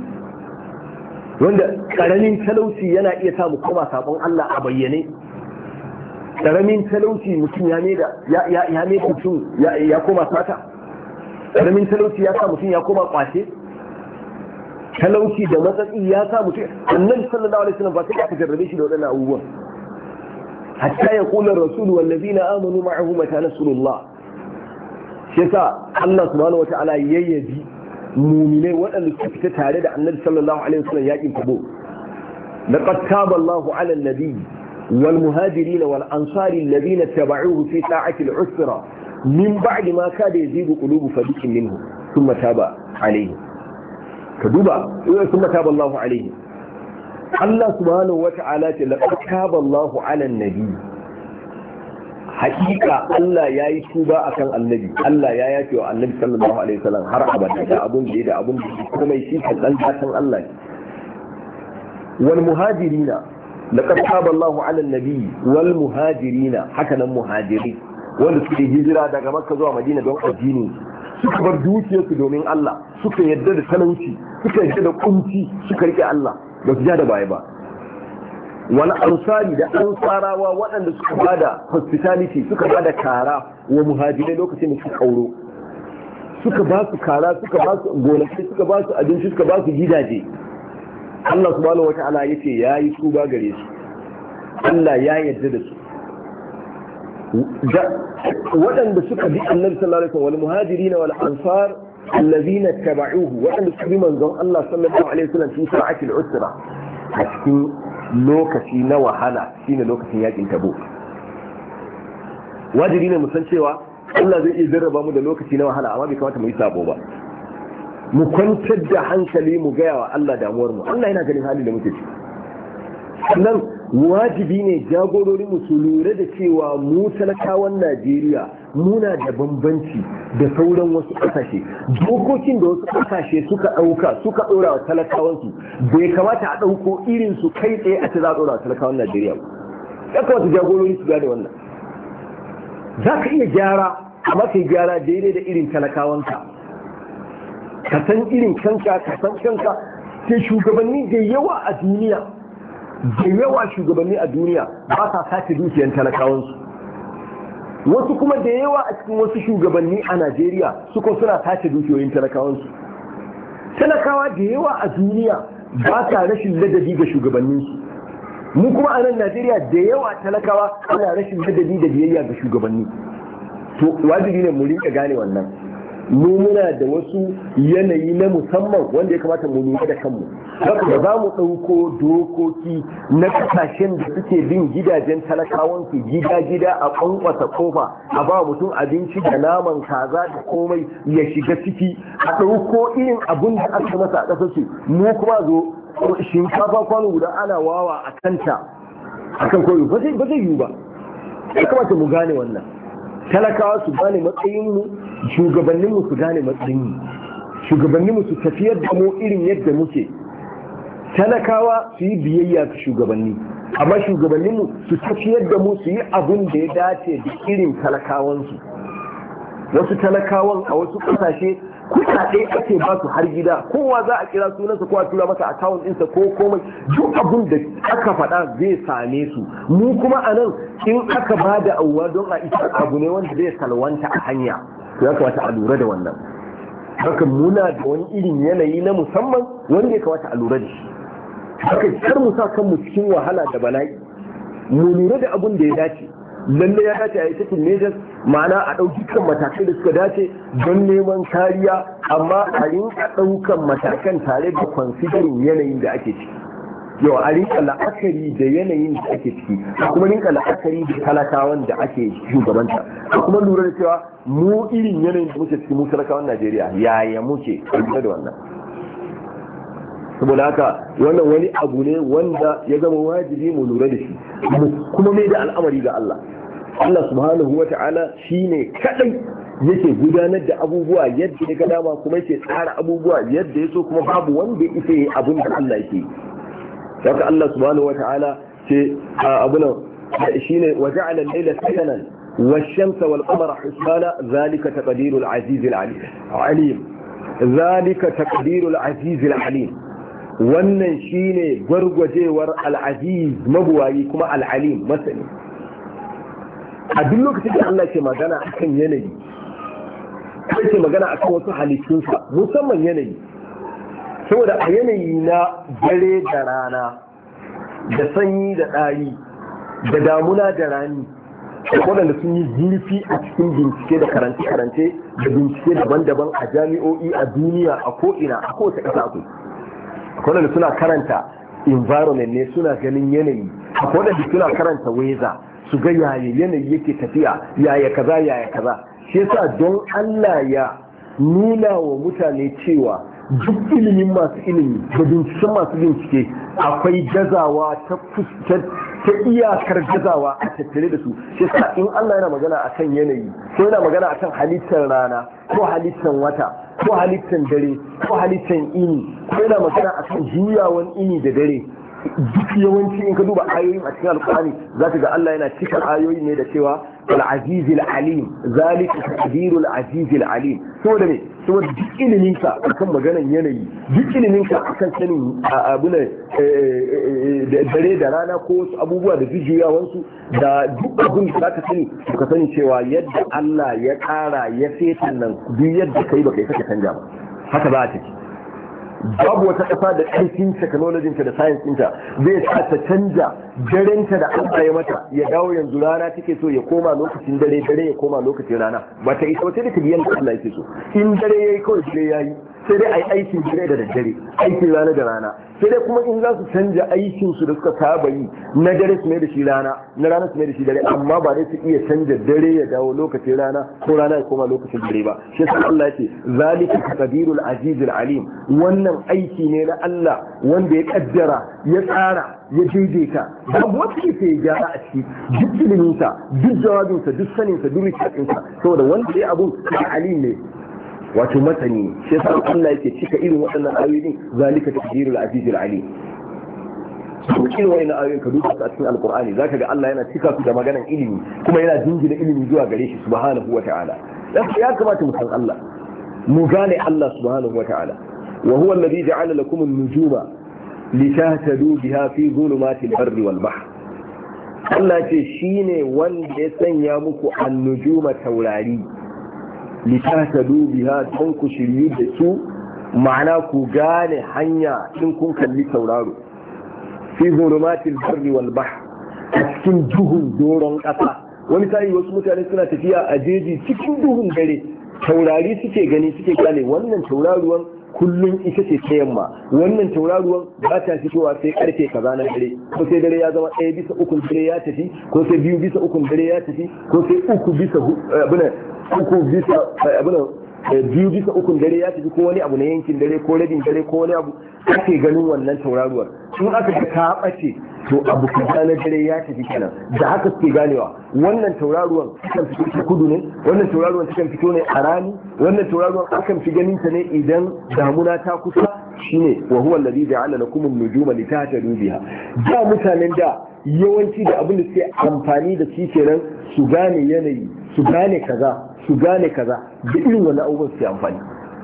wanda karamin talauci yana iya sa mu koma sabon Allah a bayyane. Karamin talauci mutum ya ne mutum ya koma sata, karamin talauci ya sa mutum ya koma kwace, talauci da matsatsi ya sa mutum. Annabi sallallahu alaihi wasallam ba sai aka jarrabe shi da waɗannan abubuwan. Hatta ya kula rasul wallazina amanu ma'ahu mata nasrullah. Shi yasa Allah subhanahu wata'ala yayyabi mu'minai waɗanda suka fita tare da Annabi sallallahu alaihi wasallam yakin Tabuk. لقد تاب الله على النبي والمهاجرين والأنصار الذين اتبعوه في ساعة العسرة من بعد ما كاد يزيغ قلوب فريق منهم ثم تاب عليهم كدوبا ثم تاب الله عليهم. الله سبحانه وتعالى لقد تاب الله على النبي حقيقة الله يا يتوبا أكن النبي الله يا يتوبا النبي صلى الله عليه وسلم هر أبدا أبون جيدا أبون جيدا كما يشيك الأنجاة الله والمهاجرين لقد تاب الله على النبي والمهاجرين هكذا مهاجرين wanda suke hijira daga Makka zuwa Madina don addini suka bar dukiyarsu domin Allah suka yadda da talauci suka yadda da kunci suka rike Allah ba su ja da baya ba. Wani ansari da ansarawa waɗanda suka bada hospitality suka bada kara wa muhajirai lokacin da suka kauro, suka ba su kara, suka ba su gonaki, suka ba su abinci, suka ba su gidaje. Allah subhanahu wata'ala yace yayi tuba gare su, Allah ya yarda da su. Waɗanda suka bi Annabi sallallahu alaihi wasallam wal muhajirin wal ansar alladhina tabauhu, waɗanda suka bi manzon Allah sallallahu alaihi wasallam fi sa'atil usra, a cikin lokaci na wahala shine lokacin yakin Tabuk. Wajibi ne mu san cewa Allah zai iya jarraba mu da lokaci na wahala, amma bai kamata mu yi sabo ba. Mu kwantar da hankali mu gaya wa Allah damuwar mu. Allah yana ganin halin da muke ciki. Sannan wajibi ne jagororin mu su lura da cewa mu talakawan Najeriya muna da bambanci da sauran wasu ƙasashe. Dokokin da wasu ƙasashe suka ɗauka suka ɗora wa talakawansu bai kamata a ɗauko irin su kai tsaye a ce za a ɗora wa talakawan Najeriya ba. Ya kamata jagorori su gane wannan. Za ka iya gyara, amma kai gyara daidai da irin talakawanka. Ka san irin kanka, ka san kanka. Sai shugabanni da yawa a duniya ba sa sace dukiyar talakawansu. Wasu kuma da yawa a cikin wasu shugabanni a Najeriya suka suna sace dukiyoyin talakawansu. Talakawa da yawa a duniya ba sa rashin ladabi ga shugabanninsu. Mu kuma a nan Najeriya da yawa talakawa ana rashin ladabi da biyayya ga shugabanni. To wajibi ne mu rinka gane wannan. Mu muna da wasu yanayi na musamman wanda ya kamata mu lura da kanmu. Haka ba za mu ɗauko dokoki na kasashen da suke bin gidajen talakawansu gida-gida a kwankwasa kofa a ba mutum abinci da naman kaza da komai ya shiga ciki, a ɗauko irin abun da aka masa a ƙasarsu, mu kuma zo shinkafa kwano guda ana wawa a kanta a kan koyo ba zai yiwu ba. Ya kamata mu gane wannan. Talakawa su gane matsayinmu, shugabanninmu su gane matsayinmu, shugabanninmu su tafiyar da mu irin yadda muke. Talakawa su yi biyayya ga shugabanni, amma shugabanninmu su tafiyar da mu su yi abin da ya dace da irin talakawansu. Wasu talakawan a wasu ƙasashe kuɗaɗe ake ba su har gida, kowa za a kira sunansa ko a tura masa akawun ɗinsa ko komai, duk abin da aka faɗa zai same su. Mu kuma a nan in aka ba da auwa don a isa abu ne wanda zai salwanta a hanya, to ya kamata a lura da wannan. Haka muna da wani irin yanayi na musamman wanda ya kamata a lura da shi. Haka kar mu sa kanmu cikin wahala da bala'i, mu lura da abin da ya dace. Lalle ya dace a yi cikin mejas, ma'ana a ɗauki kan matakai da suka dace don neman kariya, amma a rinka ɗaukan matakan tare da considering yanayin da ake ciki. Yau a rinka la'akari da yanayin da ake ciki, a kuma rinka la'akari da talakawan da ake shugabanta, a kuma lura da cewa mu irin yanayin da muke ciki mu talakawan Najeriya yaya muke lura da wannan. Saboda haka wannan wani abu ne wanda ya zama wajibi mu lura da shi, kuma mai da al'amari ga Allah. Allah subhanahu wa ta'ala shi ne kaɗai yake gudanar da abubuwa yadda ya ga dama, kuma yake tsara abubuwa yadda ya so, kuma babu wanda ya isa yi abin da Allah yake. Haka Allah subhanahu wa ta'ala ce abu nan shi ne wa ja'ala al-layla sakanan wash-shamsa wal-qamara husbana zalika taqdirul aziz al-alim. Zalika taqdirul aziz al-alim. Wannan shine gwargwajewar al-aziz mabuwayi kuma al-alim masani. A duk lokacin da Allah ke magana akan yanayi, kai ke magana akan wasu halittunsa musamman yanayi, saboda a yanayi na dare da rana da sanyi da ɗari da damuna da rani waɗanda sun yi zurfi a cikin bincike da karance-karance da bincike daban-daban a jami'o'i a duniya a ko'ina a kowace ƙasa akwai waɗanda suna karanta environment ne suna ganin yanayi akwai waɗanda suna karanta weather su ga yaya yanayi yake tafiya yaya kaza shi yasa don Allah ya nuna wa mutane cewa duk ilimin masu ilimi da binciken masu bincike akwai gazawa ta iyakar gazawa a tattare da su shi sa in Allah yana magana akan yanayi ko yana magana akan halittar rana ko halittar wata ko halittar dare ko halittar ini ko yana magana akan juyawan ini da dare duk yawanci in ka duba ayoyin a cikin alkur'ani za ka ga Allah yana cikin ayoyi ne da cewa al-azizil alim zalika taqdirul azizil alim saboda me saboda duk iliminka akan maganan yanayi duk iliminka akan sanin abu ne dare da rana ko wasu abubuwa da juyawansu da duk abin da zaka sani ka sani cewa yadda Allah ya ƙara ya feta nan duk yadda kai baka yi saka canja ba haka za a tafi babu wata ƙasa da ƙarfin technologinta da science ɗinta zai sa ta canja darenta da Allah ya mata ya dawo yanzu rana take so ya koma lokacin dare ya koma lokacin rana ba ta isa wata da ta biyan Allah yake so in dare yayi kawai dare yayi sai dai ai aikin dare da daddare aikin rana da rana sai dai kuma in za su canja aikin su da suka saba yi na dare su mai da shi rana na rana su mai da shi dare amma ba dai su iya canja dare ya dawo lokacin rana ko rana ya koma lokacin dare ba shi yasa Allah yake zalika taqdirul azizul alim wannan aiki ne na Allah wanda ya kaddara ya tsara ya daidaita babu wanda ke sai ya gyara a ciki duk iliminsa duk jawabinsa duk saninsa duk rikicinsa saboda wanda ya abun alim ne wato masani shi yasa Allah yake cika irin waɗannan ayoyin zalika taqdirul azizul alim irin waɗannan ayoyin ka duba a cikin alqur'ani zaka ga Allah yana cika su da maganar ilimi kuma yana jingina ilimi zuwa gare shi subhanahu wata'ala dan ya kamata mu san Allah mu gane Allah subhanahu wata'ala wa huwa alladhi ja'ala lakum an-nujuma litahtadu biha fi dhulumatil barri wal bahr Allah ce shine wanda ya sanya muku an-nujuma taurari litatadu biha don ku shiryu da su ma'ana ku gane hanya in kun kalli tauraro fi zulumatil barri wal bahr a cikin duhun doron ƙasa wani sai wasu mutane suna tafiya a jeji cikin duhun dare taurari suke gani suke gane wannan tauraruwan kullum ita ce ta yamma wannan tauraruwan ba ta fitowa sai karfe kaza na dare ko sai dare ya zama 1/3 dare ya tafi ko sai 2/3 dare ya tafi ko sai 2/3 dare ya tafi ko wani abu na yankin dare ko rabin dare ko wani abu ake ganin wannan tauraruwar in aka ga ta bace to abu kaza na dare ya tafi kenan da haka suke ganewa wannan tauraruwar kan fito ta kudu ne wannan tauraruwar kan fito ne a rani wannan tauraruwar akan fi ganin ta ne idan damuna ta kusa shine wa huwa alladhi ja'ala lakum an-nujuma litahtadu biha da mutanen da yawanci da abin da suke amfani da shi kenan su gane yanayi su gane kaza da irin wani abubuwan su amfani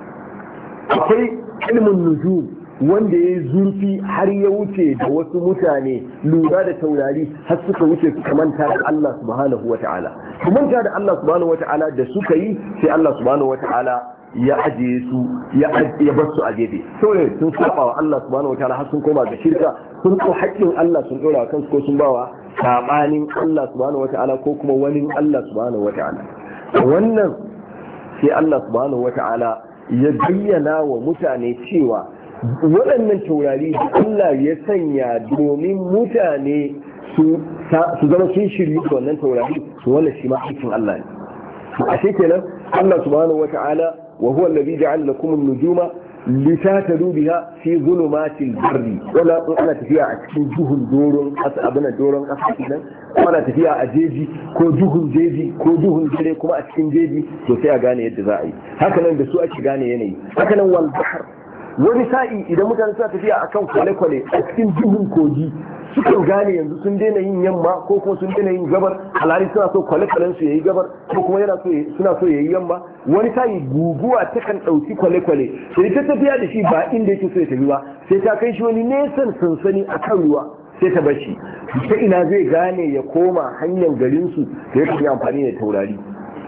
akwai ilmin nujum wanda ya yi zurfi har ya wuce da wasu mutane lura da taurari har suka wuce suka manta da Allah subhanahu wa ta'ala su manta da Allah subhanahu wa ta'ala da suka yi sai Allah subhanahu wa ta'ala ya ajiye su ya bar su a gefe saboda sun saba wa Allah subhanahu wa ta'ala har sun koma ga shirka sun ko haƙƙin Allah sun dora kansu ko sun bawa sabanin Allah subhanahu wa ta'ala ko kuma wani Allah subhanahu wa ta'ala wannan sai Allah subhanahu wa ta'ala ya bayyana wa mutane cewa waɗannan taurari da Allah ya sanya domin mutane su zama sun shiryu da wannan taurari su wannan shi ma aikin Allah ne a kenan Allah subhanahu wata'ala wa huwa alladhi ja'ala lakum an-nujuma litatadu biha fi zulumatil barri wala ana tafiya a cikin duhun doron ƙasa abin doron ƙasa kenan ana tafiya a jeji ko duhun jeji ko duhun dare kuma a cikin jeji to sai a gane yadda za a yi haka nan da su ake gane yanayi haka nan wal bahr wani sa'i idan mutane suna tafiya akan kwale-kwale a cikin duhun kogi sukan gane yanzu sun daina yin yamma ko kuma sun daina yin gabar alhali suna so kwale-kwalen su yayi gabar ko kuma suna so yayi yamma wani sa'i guguwa ta kan ɗauki kwale-kwale sai ta tafiya da shi ba inda yake so ya tafi ba sai ta kai shi wani nesan sansani a kan ruwa sai ta bar shi ta ina zai gane ya koma hanyar garinsu da ya tafi amfani da taurari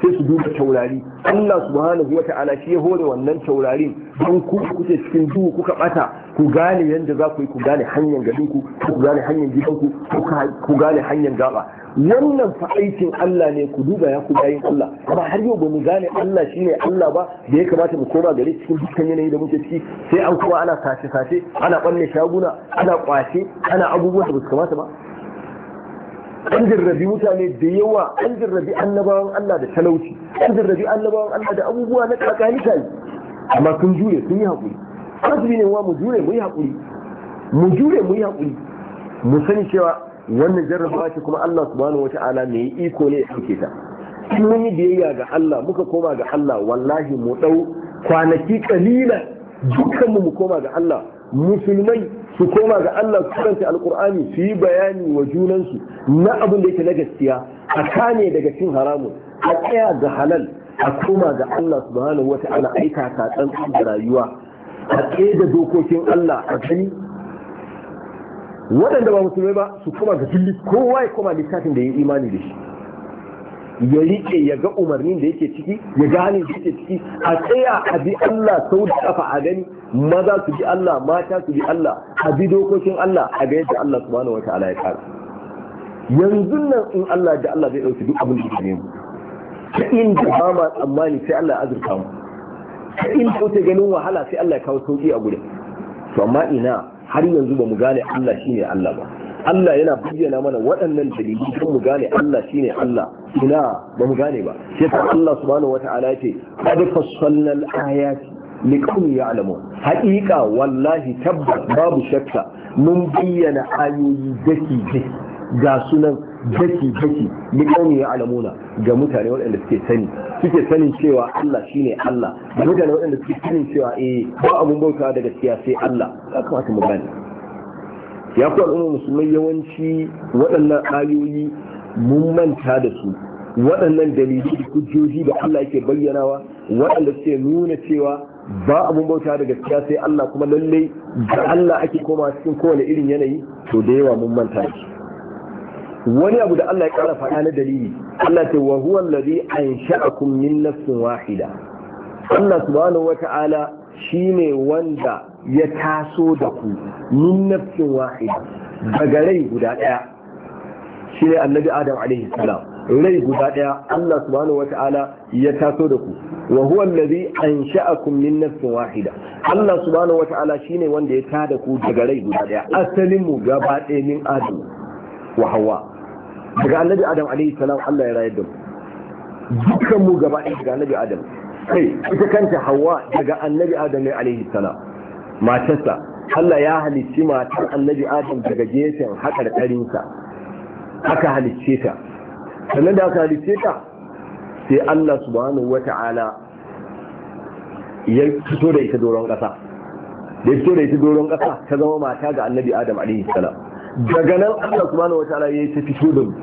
sai su duba taurari. Allah subhanahu wata'ala shi ya hore wannan taurarin don ku kuke cikin duhu kuka bata ku gane yadda za ku yi, ku gane hanyar garinku, ku gane hanyar gidanku, ku gane hanyar gaba. Wannan fa aikin Allah ne, ku duba ya ku bayin Allah. Amma har yau ba mu gane Allah shine Allah ba, da ya kamata mu koma gare cikin dukkan yanayi da muke ciki. Sai an kuma ana sace ana ɓalle shaguna, ana kwace, ana abubuwan da ba su kamata ba. An jarrabi mutane da yawa, an jarrabi annabawan Allah da talauci, an jarrabi annabawan Allah da abubuwa na kakanika, amma sun jure, sun yi haƙuri. Asibi ne wa mu jure mu yi haƙuri, mu sani cewa wannan jarrabawa ce kuma Allah subhanahu wata'ala mai iko ne ya ɗauke ta. In mun yi biyayya ga Allah muka koma ga Allah, wallahi mu ɗau kwanaki kalilan dukkanmu mu koma ga Allah. Musulmai su koma ga Allah, su karanta alkur'ani, su yi bayani wa junansu na abin da yake na gaskiya, a kane daga cin haramun, a tsaya ga halal, a koma ga Allah subhanahu wa ta'ala, aika ka tsantsan da rayuwa, a tsaye da dokokin Allah a gani. Waɗanda ba musulmai ba su koma ga filli, kowa ya koma littafin da ya yi imani da shi, ya riƙe ya ga umarnin da yake ciki, ya ga halin da yake ciki, a tsaya a bi Allah sau da kafa a gani. Maza su bi Allah, mata su bi Allah, a bi dokokin Allah, a ga yadda Allah subhanahu wataala ya kara. Yanzu nan in Allah da Allah zai dauki duk abin da ya mu, ta inda ba ma tsammani sai Allah ya azurta mu, ta inda kuke ganin wahala sai Allah ya kawo sauki a gurin. To amma ina har yanzu ba mu gane Allah shine Allah ba. Allah yana bayyana mana waɗannan dalilai don mu gane Allah shine Allah, ina ba mu gane ba. Sai Allah subhanahu wataala ya ce qad fassalna al-ayati liqawmin ya'lamun. Haƙiƙa wallahi tabbas babu shakka mun bayyana ayoyi daki ga sunan daki liqawmin ya'lamuna ga mutane waɗanda suke sanin cewa Allah shine Allah, ga mutane waɗanda suke sanin cewa ba abun bauta da gaskiya sai Allah. Ya kamata mu gane. Ya ku al'umma musulmai, yawanci waɗannan ayoyi mun manta da su, waɗannan dalilai da hujjoji da Allah yake bayyanawa waɗanda suke nuna cewa ba abun bauta da gaskiya sai Allah, kuma lalle da Allah ake koma cikin kowane irin yanayi, to da yawa mun manta shi. Wani abu da Allah ya kara faɗa na dalili, Allah ce wa huwa allazi ansha'akum min nafsin wahida. Allah subhanahu wata'ala shine wanda ya taso da ku min nafsin wahida, daga rai guda ɗaya, shine annabi Adam alaihi salam. Rai guda ɗaya Allah subhanahu wata'ala ya taso da ku. Wa huwa allazi ansha'akum min nafsin wahida. Allah subhanahu wata'ala shine wanda ya tada ku daga rai guda ɗaya. Asalin mu gaba ɗaya min Adam wa Hawwa. Daga annabi Adam alaihi salam Allah ya rayar da mu. Dukkan mu gaba ɗaya daga annabi Adam. Kai ita kanta Hawwa daga annabi Adam ne alaihi salam. Matarsa Allah ya halicci matar annabi Adam daga gefen haƙarƙarinsa. Aka halicce ta. Sannan da aka halicce ta, sai Allah subhanahu wata'ala ya fito da ita doron ƙasa. Da ya fito da ita doron ƙasa ta zama mata ga annabi Adam alaihi salam. Daga nan Allah subhanahu wata'ala ya yi ta fito da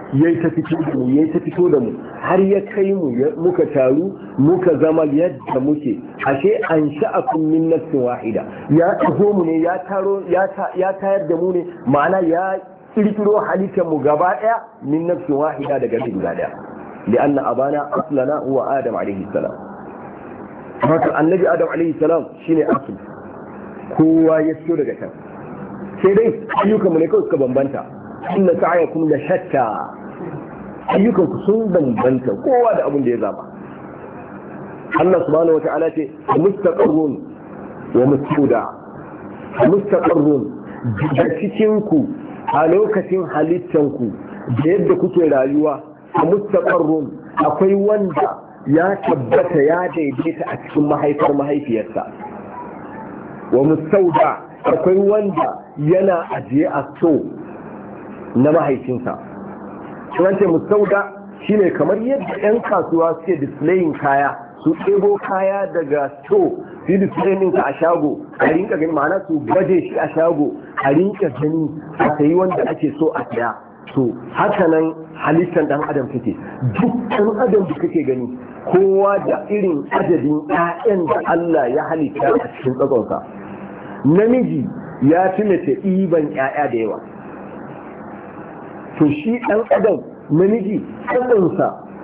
mu, har ya kai mu muka taru muka zama yadda muke. Ashe an sha'akun min nafsin wahida, ya taho mu ne, ya tayar da mu ne, ma'ana ya kirkiro halittar mu gaba daya min nafsin wahida daga rai guda daya. Li'anna abana aslana huwa Adam alaihi salam. Haka annabi Adam alaihi salam shine asli, kowa ya fito daga can. Sai dai ayyukan mu ne kawai suka bambanta. Inna sa'yakum la shatta. Ayyukan ku sun bambanta, kowa da abin da ya zaba. Allah subhanahu wata'ala ce mustaqarrun wa mustauda. Mustaqarrun da cikin ku a lokacin halittanku da yadda kuke rayuwa, a mustaqarrun akwai wanda ya tabbata ya daidaita a cikin mahaifiyarsa. Wa mustauda akwai wanda yana ajiye a so na mahaifinsa. Sunance mustauda shine kamar yadda 'yan kasuwa suke displayin kaya, su ɗebo kaya daga so su displayin ka a shago, a rinka gani, ma'ana su baje shi a shago a rinka gani a sayi wanda ake so a saya. To haka nan halittar ɗan adam take. Duk ɗan adam da kake gani, kowa da irin adadin 'ya'yan da Allah ya halitta a cikin tsakonsa. Namiji ya fi mace ɗiban 'ya'ya da yawa. To shi ɗan adam namiji tsakonsa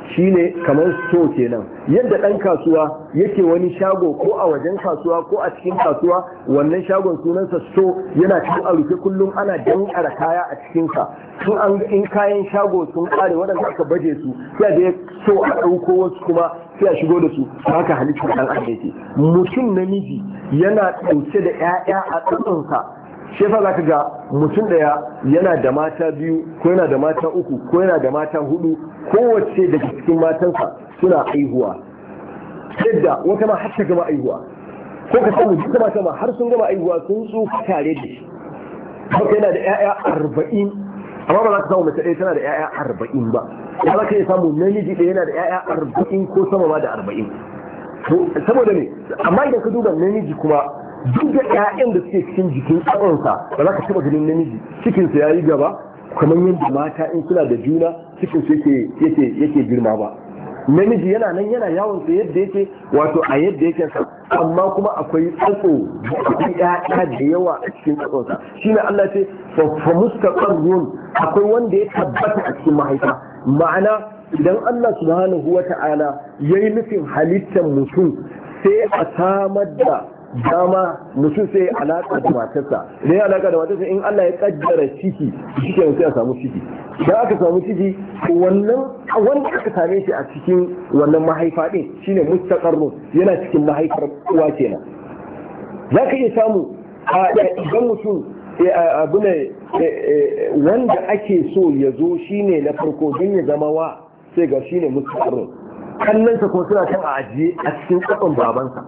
shine kamar so kenan. Yadda ɗan kasuwa yake wani shago ko a wajen kasuwa ko a cikin kasuwa, wannan shagon sunansa so, yana cikin a rufe kullum ana dankara kaya a cikinsa. In kayan shago sun kare waɗanda aka baje su sai da so a ɗauko wasu kuma sai a shigo da su. Haka halittar ɗan adam yake. Mutum namiji yana ɗauke da 'ya'ya a tsatsansa. Shi yasa zaka ga mutum ɗaya yana da mata biyu ko yana da mata uku ko yana da mata hudu, kowace daga cikin matansa suna aihuwa, yadda wata ma har ta gama aihuwa, ko ka samu duka mata ma har sun gama aihuwa sun tsufa tare da shi. Haka yana da 'ya'ya 40, amma ba za ka samu mace ɗaya tana da 'ya'ya 40 ba. Ya za ka iya samu namiji ɗaya yana da 'ya'ya 40 ko sama ma da 40. Saboda ne, amma idan ka duba namiji kuma duk da 'ya'yan da suke cikin jikin tsawonsa ba za ka taɓa ganin namiji cikinsa ya yi gaba kamar yadda mata in suna da juna cikinsu yake girma ba. Namiji yana nan yana yawon sa yadda yake, wato a yadda yake sa, amma kuma akwai tsatso, akwai 'ya'ya da yawa a cikin tsatsonsa. Shine Allah ce fa mustaqarrun, akwai wanda ya tabbata a cikin mahaifa. Ma'ana idan Allah subhanahu wata'ala yayi nufin halittar mutum sai a samar da dama mutum sai ya alaka da matarsa. Idan ya alaka da matarsa, in Allah ya kaddara ciki, shi ke sai a samu ciki. Idan aka samu ciki, wannan wanda aka same shi a cikin wannan mahaifa din shine mustaqarrun, yana cikin mahaifar uwa kenan. Za ka iya samu idan mutum abu ne wanda ake so ya zo shine na farko don ya zama wa, sai ga shine mustaqarrun. Kannansa ko suna kan a ajiye a cikin tsakon babansa.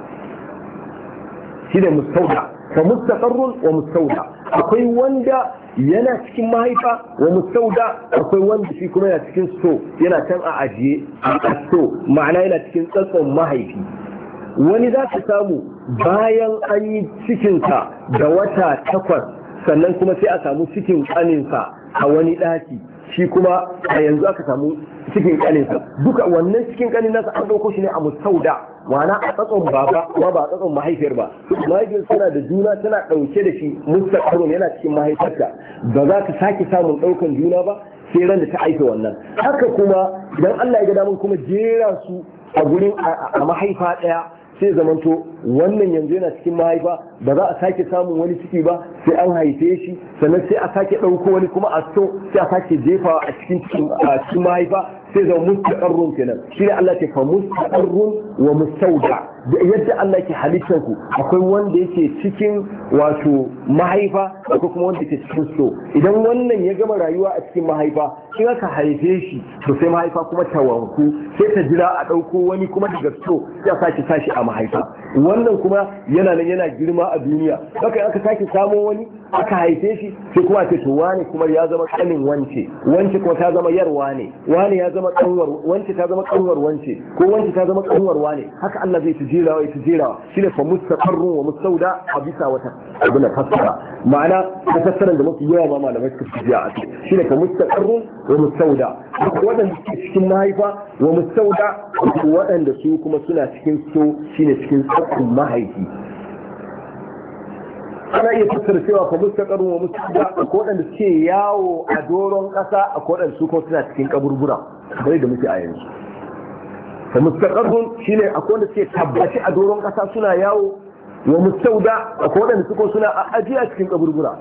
shine mustauda, fa mustaqarrun wa mustauda. Akwai wanda yana cikin mahaifa wa mustauda, akwai wanda shi kuma yana cikin so, yana can a ajiye a so, ma'ana yana cikin tsatson mahaifi. Wani za ka samu bayan an yi cikinsa da wata 8, sannan kuma sai a samu cikin ƙaninsa a wani ɗaki, shi kuma a yanzu aka samu cikin ƙaninsa. Duka wannan cikin ƙanin nasa an ɗauko shi ne a mustauda, ma'ana a tsatson baba kuma ba a tsatson mahaifiyar ba. Mahaifiyar tana da juna, tana ɗauke da shi, mustaqarrun yana cikin mahaifarta, ba za ka sake samun ɗaukan juna ba sai ran da ta aika wannan. Haka kuma idan Allah ya ga damun kuma jera su a gurin a mahaifa ɗaya, sai zamanto wannan yanzu yana cikin mahaifa, ba za a sake samun wani ciki ba sai an haife shi, sannan sai a sake ɗauko wani kuma a so, sai a sake jefawa a cikin mahaifa, sai zama mustaqarrun kenan. Shi ne Allah ke fa mustaqarrun wa mustauda. Yadda Allah ke halittar ku, akwai wanda yake cikin wato mahaifa, akwai kuma wanda yake cikin so. Idan wannan ya gama rayuwa a cikin mahaifa, in aka haife shi to sai mahaifa kuma ta wanku, sai ta jira a ɗauko wani kuma daga so, sai a sake sashi a mahaifa. Wannan kuma yana nan yana girma a duniya, haka aka sake samo wani aka haife shi, sai kuma a ce to wane kuma ya zama kanin wance, wance kuma ta zama yar wane, wane ya zama kanwar wance, ta zama kanwar wance, ko wance ta zama kanwar wane. Haka Allah zai ta jerawa ya ta jerawa. Shine fa mustaqarrun wa mustauda a bisa wata abu na fassara, ma'ana ta fassarar da mafi yawa ma malamai suka fi a ce shine fa mustaqarrun wa mustauda. Waɗanda suke cikin mahaifa wa mustauda, waɗanda su kuma suna cikin so, shine cikin tsakkin mahaifi. Ana iya fassara cewa fa mustaqarrun wa mustauda, akwai waɗanda suke yawo a doron ƙasa, akwai waɗanda su kuma suna cikin kaburbura kamar da muke a yanzu. Fa mustaqarrun shine akwai wanda suke tabbaci a doron ƙasa suna yawo, wa mustauda akwai waɗanda su kuma suna ajiye a cikin kaburbura.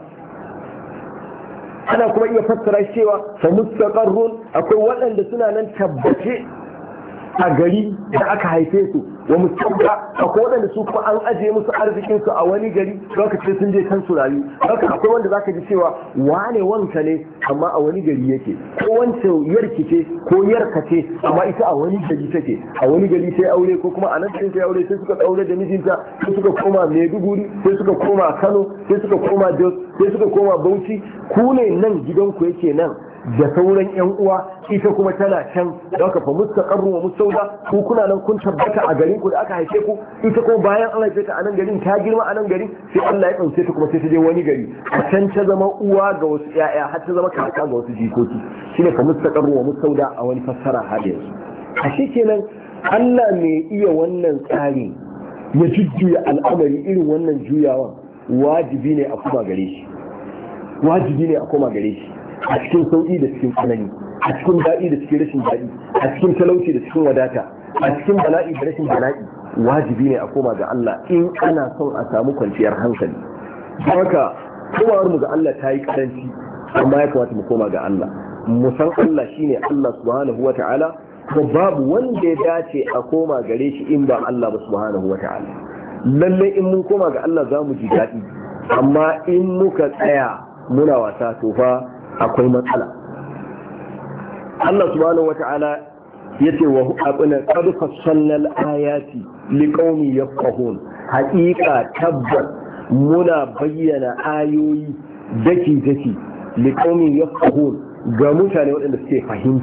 Ana kuma iya fassara cewa fa mustaqarrun akwai waɗanda suna nan tabbace a gari da aka haife su, wa mustauda akwai waɗanda su kuma an ajiye musu arzikin su a wani gari lokacin sun je kan su rayu. Haka akwai wanda zaka ji cewa wane wanka ne amma a wani gari yake, ko wance yarki ce ko yarka ce amma ita a wani gari take, a wani gari sai aure, ko kuma a nan sai aure, sai suka aure da mijinta, sai suka koma Maiduguri, sai suka koma Kano, sai suka koma Jos, sai suka koma Bauchi. Ku ne nan gidanku yake nan da sauran yan uwa, ita kuma tana can. Da haka fa mustaqarru wa mustauda, ku kuna nan kun tabbata a garin ku da aka haife ku, ita kuma bayan an haife ta a nan garin, ta girma a nan garin, sai Allah ya dauke ta kuma sai ta je wani gari, a can ta zama uwa ga wasu yaya, har ta zama kaka ga wasu jikoki. Shine fa mustaqarru wa mustauda a wani fassara har yanzu. A shi kenan Allah mai iya wannan tsari ya jujjuya al'amari irin wannan juyawan, wajibi ne a koma gare shi, wajibi ne a koma gare shi. a cikin sauƙi da cikin tsanani, a cikin daɗi da cikin rashin daɗi, a cikin talauci da cikin wadata, a cikin bala'i da rashin bala'i. Wajibi ne a koma ga Allah in ana son a samu kwanciyar hankali. Don haka komawar mu ga Allah ta yi karanci, amma ya kamata mu koma ga Allah, mu san Allah shine Allah subhanahu wata'ala, kuma babu wanda ya dace a koma gare shi in ba Allah ba subhanahu wata'ala. Lalle in mun koma ga Allah za mu ji daɗi, amma in muka tsaya muna wasa to fa akwai matsala. Allah subhanahu wata'ala yace wa abuna qad fassalna al-ayati liqaumin yafqahun. Haqiqa tabbas muna bayyana ayoyi daki daki liqaumin yafqahun ga mutane waɗanda suke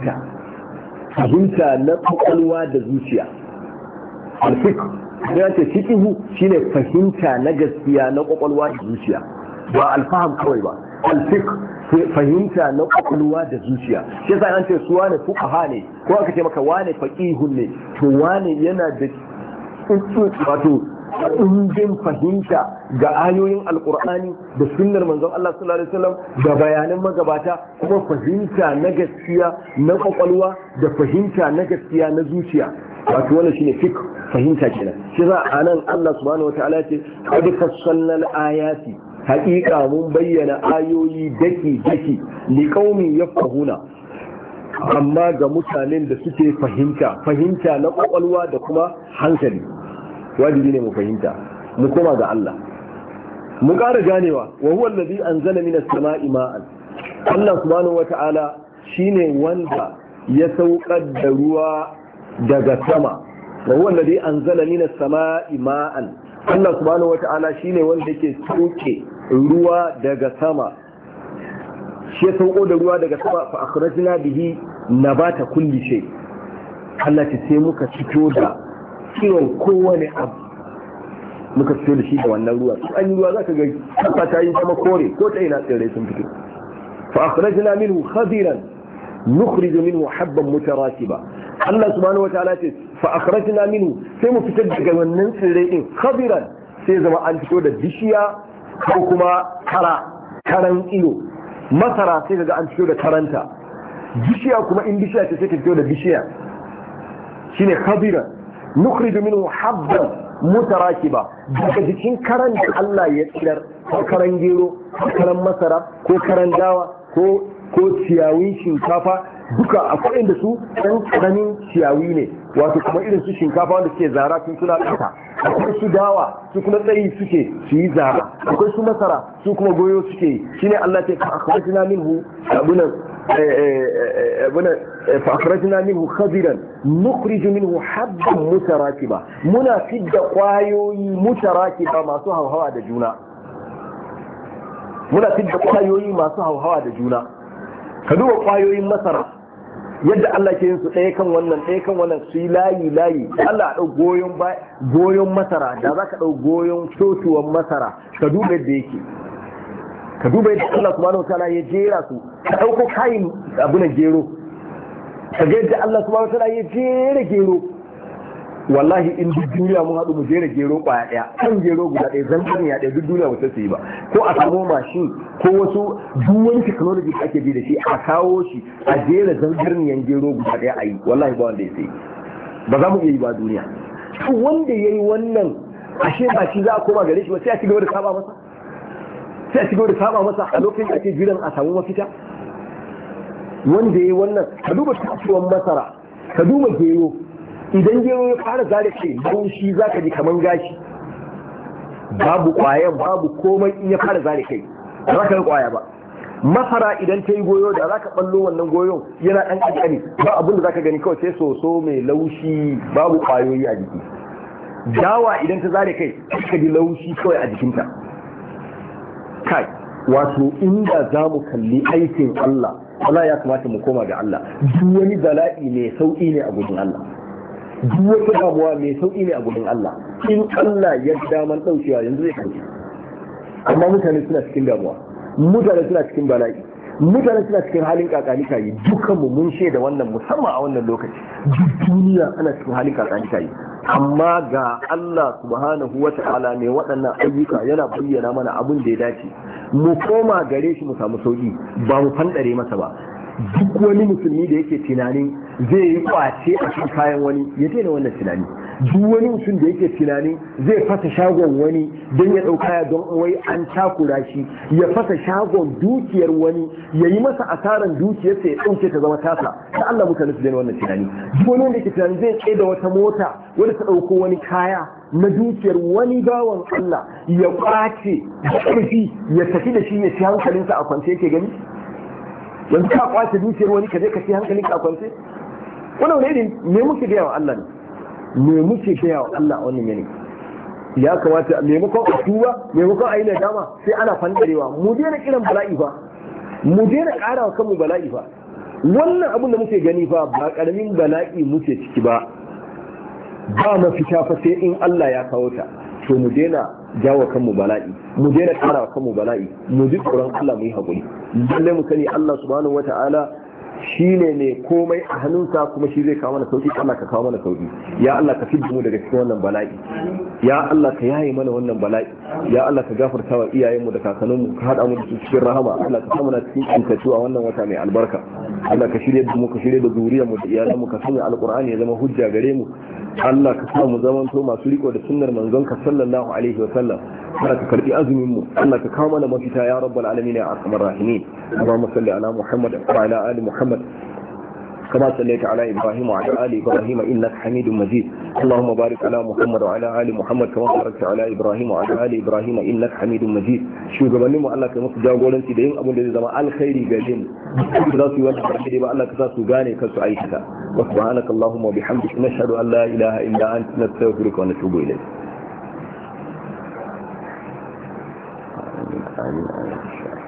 fahimta na kwakwalwa da zuciya. Al-fiqh da ce fiqhu shine fahimta na gaskiya na kwakwalwa da zuciya, ba alfaham kawai ba. Al-fiqh fahimta na kwakwalwa da zuciya. Shi yasa an ce su wane fuqaha ne, ko aka ce maka wane faqihun ne, to wane yana da wato ɗumbin fahimta ga ayoyin alkur'ani da sunnar manzon Allah sallallahu alaihi wasallam da bayanan magabata, kuma fahimta na gaskiya na kwakwalwa da fahimta na gaskiya na zuciya. Wato wannan shine fiqh, fahimta kenan. Shi za a nan Allah subhanahu wataala ce qad fassalna al-ayati, haqiqa mun bayyana ayoyi daki daki li qaumin yafqahuna, amma ga mutanen da suke fahimta na kwakwalwa da kuma hankali. Wajibi ne mu fahimta, mu koma ga Allah, mu ƙara ganewa. Wa huwa allazi anzala minas sama'i ma'an. Allah subhanahu wata'ala shine wanda ya saukar da ruwa daga sama. Wa huwa allazi anzala minas sama'i ma'an. Allah subhanahu wata'ala shine wanda yake sauke ruwa daga sama. Shi ya sauko da ruwa daga sama, fa akhrajna bihi nabata kulli shay. Allah ce sai muka fito da kiwon kowane abu, muka fito da shi da wannan ruwa. An yi ruwa za ka ga kafa ta yi sama kore, ko ta ina tsirrai sun fito. Fa akhrajna minhu khadiran nukhrij minhu habban mutarakiba. Allah subhanahu wataala ce fa akhrajna minhu, sai mu fitar daga wannan tsirrai din khadiran, sai zama an fito da bishiya ko kuma karan ilo. Masara sai ga an fito da karanta, bishiya kuma in bishiya ce sai ta fito da bishiya, shine khadiran. nukhrij minhu habban mutarakiba, daga jikin karan da Allah ya tsirar, ko karan gero, ko karan masara, ko karan dawa, ko ciyawin shinkafa, duka akwai inda su ɗan ƙaramin ciyawi ne, wato kuma irin su shinkafa wanda suke zara tun suna ƙasa. Akwai su dawa su kuma tsayi suke su yi zara, akwai su masara su kuma goyo suke. Shine Allah ta akhrajna minhu فأخرجنا منه خضرا نخرج منه حبا متراكبا. منا فيد قوايوي متراكبا ما سوها وهوا دا جونا. منا فيد قوايوي ما سوها وهوا دا جونا. كدوا قوايوي مسرا yadda Allah ke yin su ɗaya kan wannan su yi layi Allah ɗau goyon masara, da za ka ɗau goyon totuwan masara ka duba yadda yake, ka duba yadda Allah subhanahu wataala ya jera su. Ka ɗauko kayin abunan gero, ka ga yadda Allah subhanahu wataala ya jera gero. Wallahi in duk duniya mun haɗu mu jera gero ƙwaya ɗaya, kan gero guda ɗaya, zanzan ya ɗaya, duk duniya ba ta yi ba. Ko a samu mashin ko wasu duk wani technology da ake bi da shi a kawo shi a jera zanzan gero guda ɗaya a yi, wallahi ba wanda ya sai. Ba za mu iya yi ba duniya. To wanda ya yi wannan, ashe ba shi za a koma gare shi ba, sai a ci gaba da saba masa. Sai a ci gaba da saba masa a lokacin da ake jiran a samu mafita. Wanda ya yi wannan, ka duba tuwon masara, ka duba gero. Idan gero ya fara zare kai, laushi za ka ji kaman gashi, babu ƙwayan babu komai. In ya fara zare kai ba za ka ga ƙwaya ba. Masara idan ta yi goyo, da za ka ɓallo wannan goyon yana ɗan ƙanƙani, ba abin da za ka gani kawai sai soso mai laushi, babu ƙwayoyi a jiki. Dawa idan ta zare kai ka ji laushi kawai a jikinta. Kai, wato inda za mu kalli aikin Allah, wala ya kamata mu koma ga Allah. Duk wani bala'i mai sauƙi ne a gudun Allah, duk wata damuwa mai sauƙi ne a gudun Allah. In Allah ya daman ɗaukewa yanzu zai kauce. Amma mutane suna cikin damuwa, mutane suna cikin bala'i, mutane suna cikin halin kakani kayi. Dukanmu mun shaida wannan, musamman a wannan lokaci. Duk duniya ana cikin halin kakani kayi. amma ga Allah subhanahu wata'ala mai waɗannan ayyuka yana bayyana mana abin da ya dace mu koma gare shi mu samu sauki ba mu fandare masa ba. Duk wani musulmi da yake tunanin zai yi kwace a cikin kayan wani ya daina wannan tunani. Duk wani mutum da yake tunanin zai fasa shagon wani don ya ɗauka ya don wai an takura shi, ya fasa shagon dukiyar wani ya yi masa asaran dukiyarsa ya ɗauke ta zama tasa, ta Allah muka nufi daina wannan tunani. Duk wani wanda yake tunanin zai tsaye da wata mota wadda ta ɗauko wani kaya na dukiyar wani bawan Allah ya kwace da ƙarfi ya tafi da shi ya ci hankalinsa a kwance yake gani. Yanzu ka kwace dukiyar wani ka je ka ci hankalinka a kwance? Wannan wani irin me muke gaya wa Allah ne? Me muke gaya wa Allah a wannan yanayi? Ya kamata maimakon a tuba, maimakon a yi nadama sai ana fandarewa. Mu daina kiran bala'i fa, mu daina ƙara wa kanmu bala'i fa. Wannan abin da muke gani fa ba ƙaramin bala'i muke ciki ba, ba mafita fa sai in Allah ya kawo ta. To mu daina jawo kanmu bala'i, mu daina ƙara wa kanmu bala'i, mu ji tsoron Allah mu yi haƙuri. Lallai mu sani Allah subhanahu wata'ala shi ne mai komai a hannunsa kuma shi zai kawo mana sauki. Allah ka kawo mana sauki. Ya Allah ka fidda mu daga cikin wannan bala'i. Ya Allah ka yaye mana wannan bala'i. Ya Allah ka gafarta wa iyayenmu da kakanninmu, ka hada mu da cikin rahama. Allah ka sa mana cikin kintatu a wannan wata mai albarka. Allah ka shirye da mu, ka shirye da zuriyarmu da iyalanmu, ka sanya alqur'ani ya zama hujja gare mu. Allah ka sa mu zamanto masu riko da sunnar manzonka sallallahu alaihi wa sallam. Allah ka karbi azumin mu. Allah ka kawo mana mafita ya rabbal alamin ya arhamar rahimin. Allahumma salli ala Muhammad wa ala ali Muhammad كما صليت على إبراهيم وعلى آل إبراهيم إنك حميد مجيد. اللهم بارك على محمد وعلى آل محمد كما باركت على إبراهيم وعلى آل إبراهيم إنك حميد مجيد. shugabanninmu Allah ka musu jagoranci da yin abin da zai zama alkhairi gare mu. Za su yi wani barke ba Allah ka sa su gane kan su aikata. Wa subhanaka Allahumma wa bihamdika nashhadu an la ilaha illa anta nastaghfiruka wa natubu ilayk. Amin.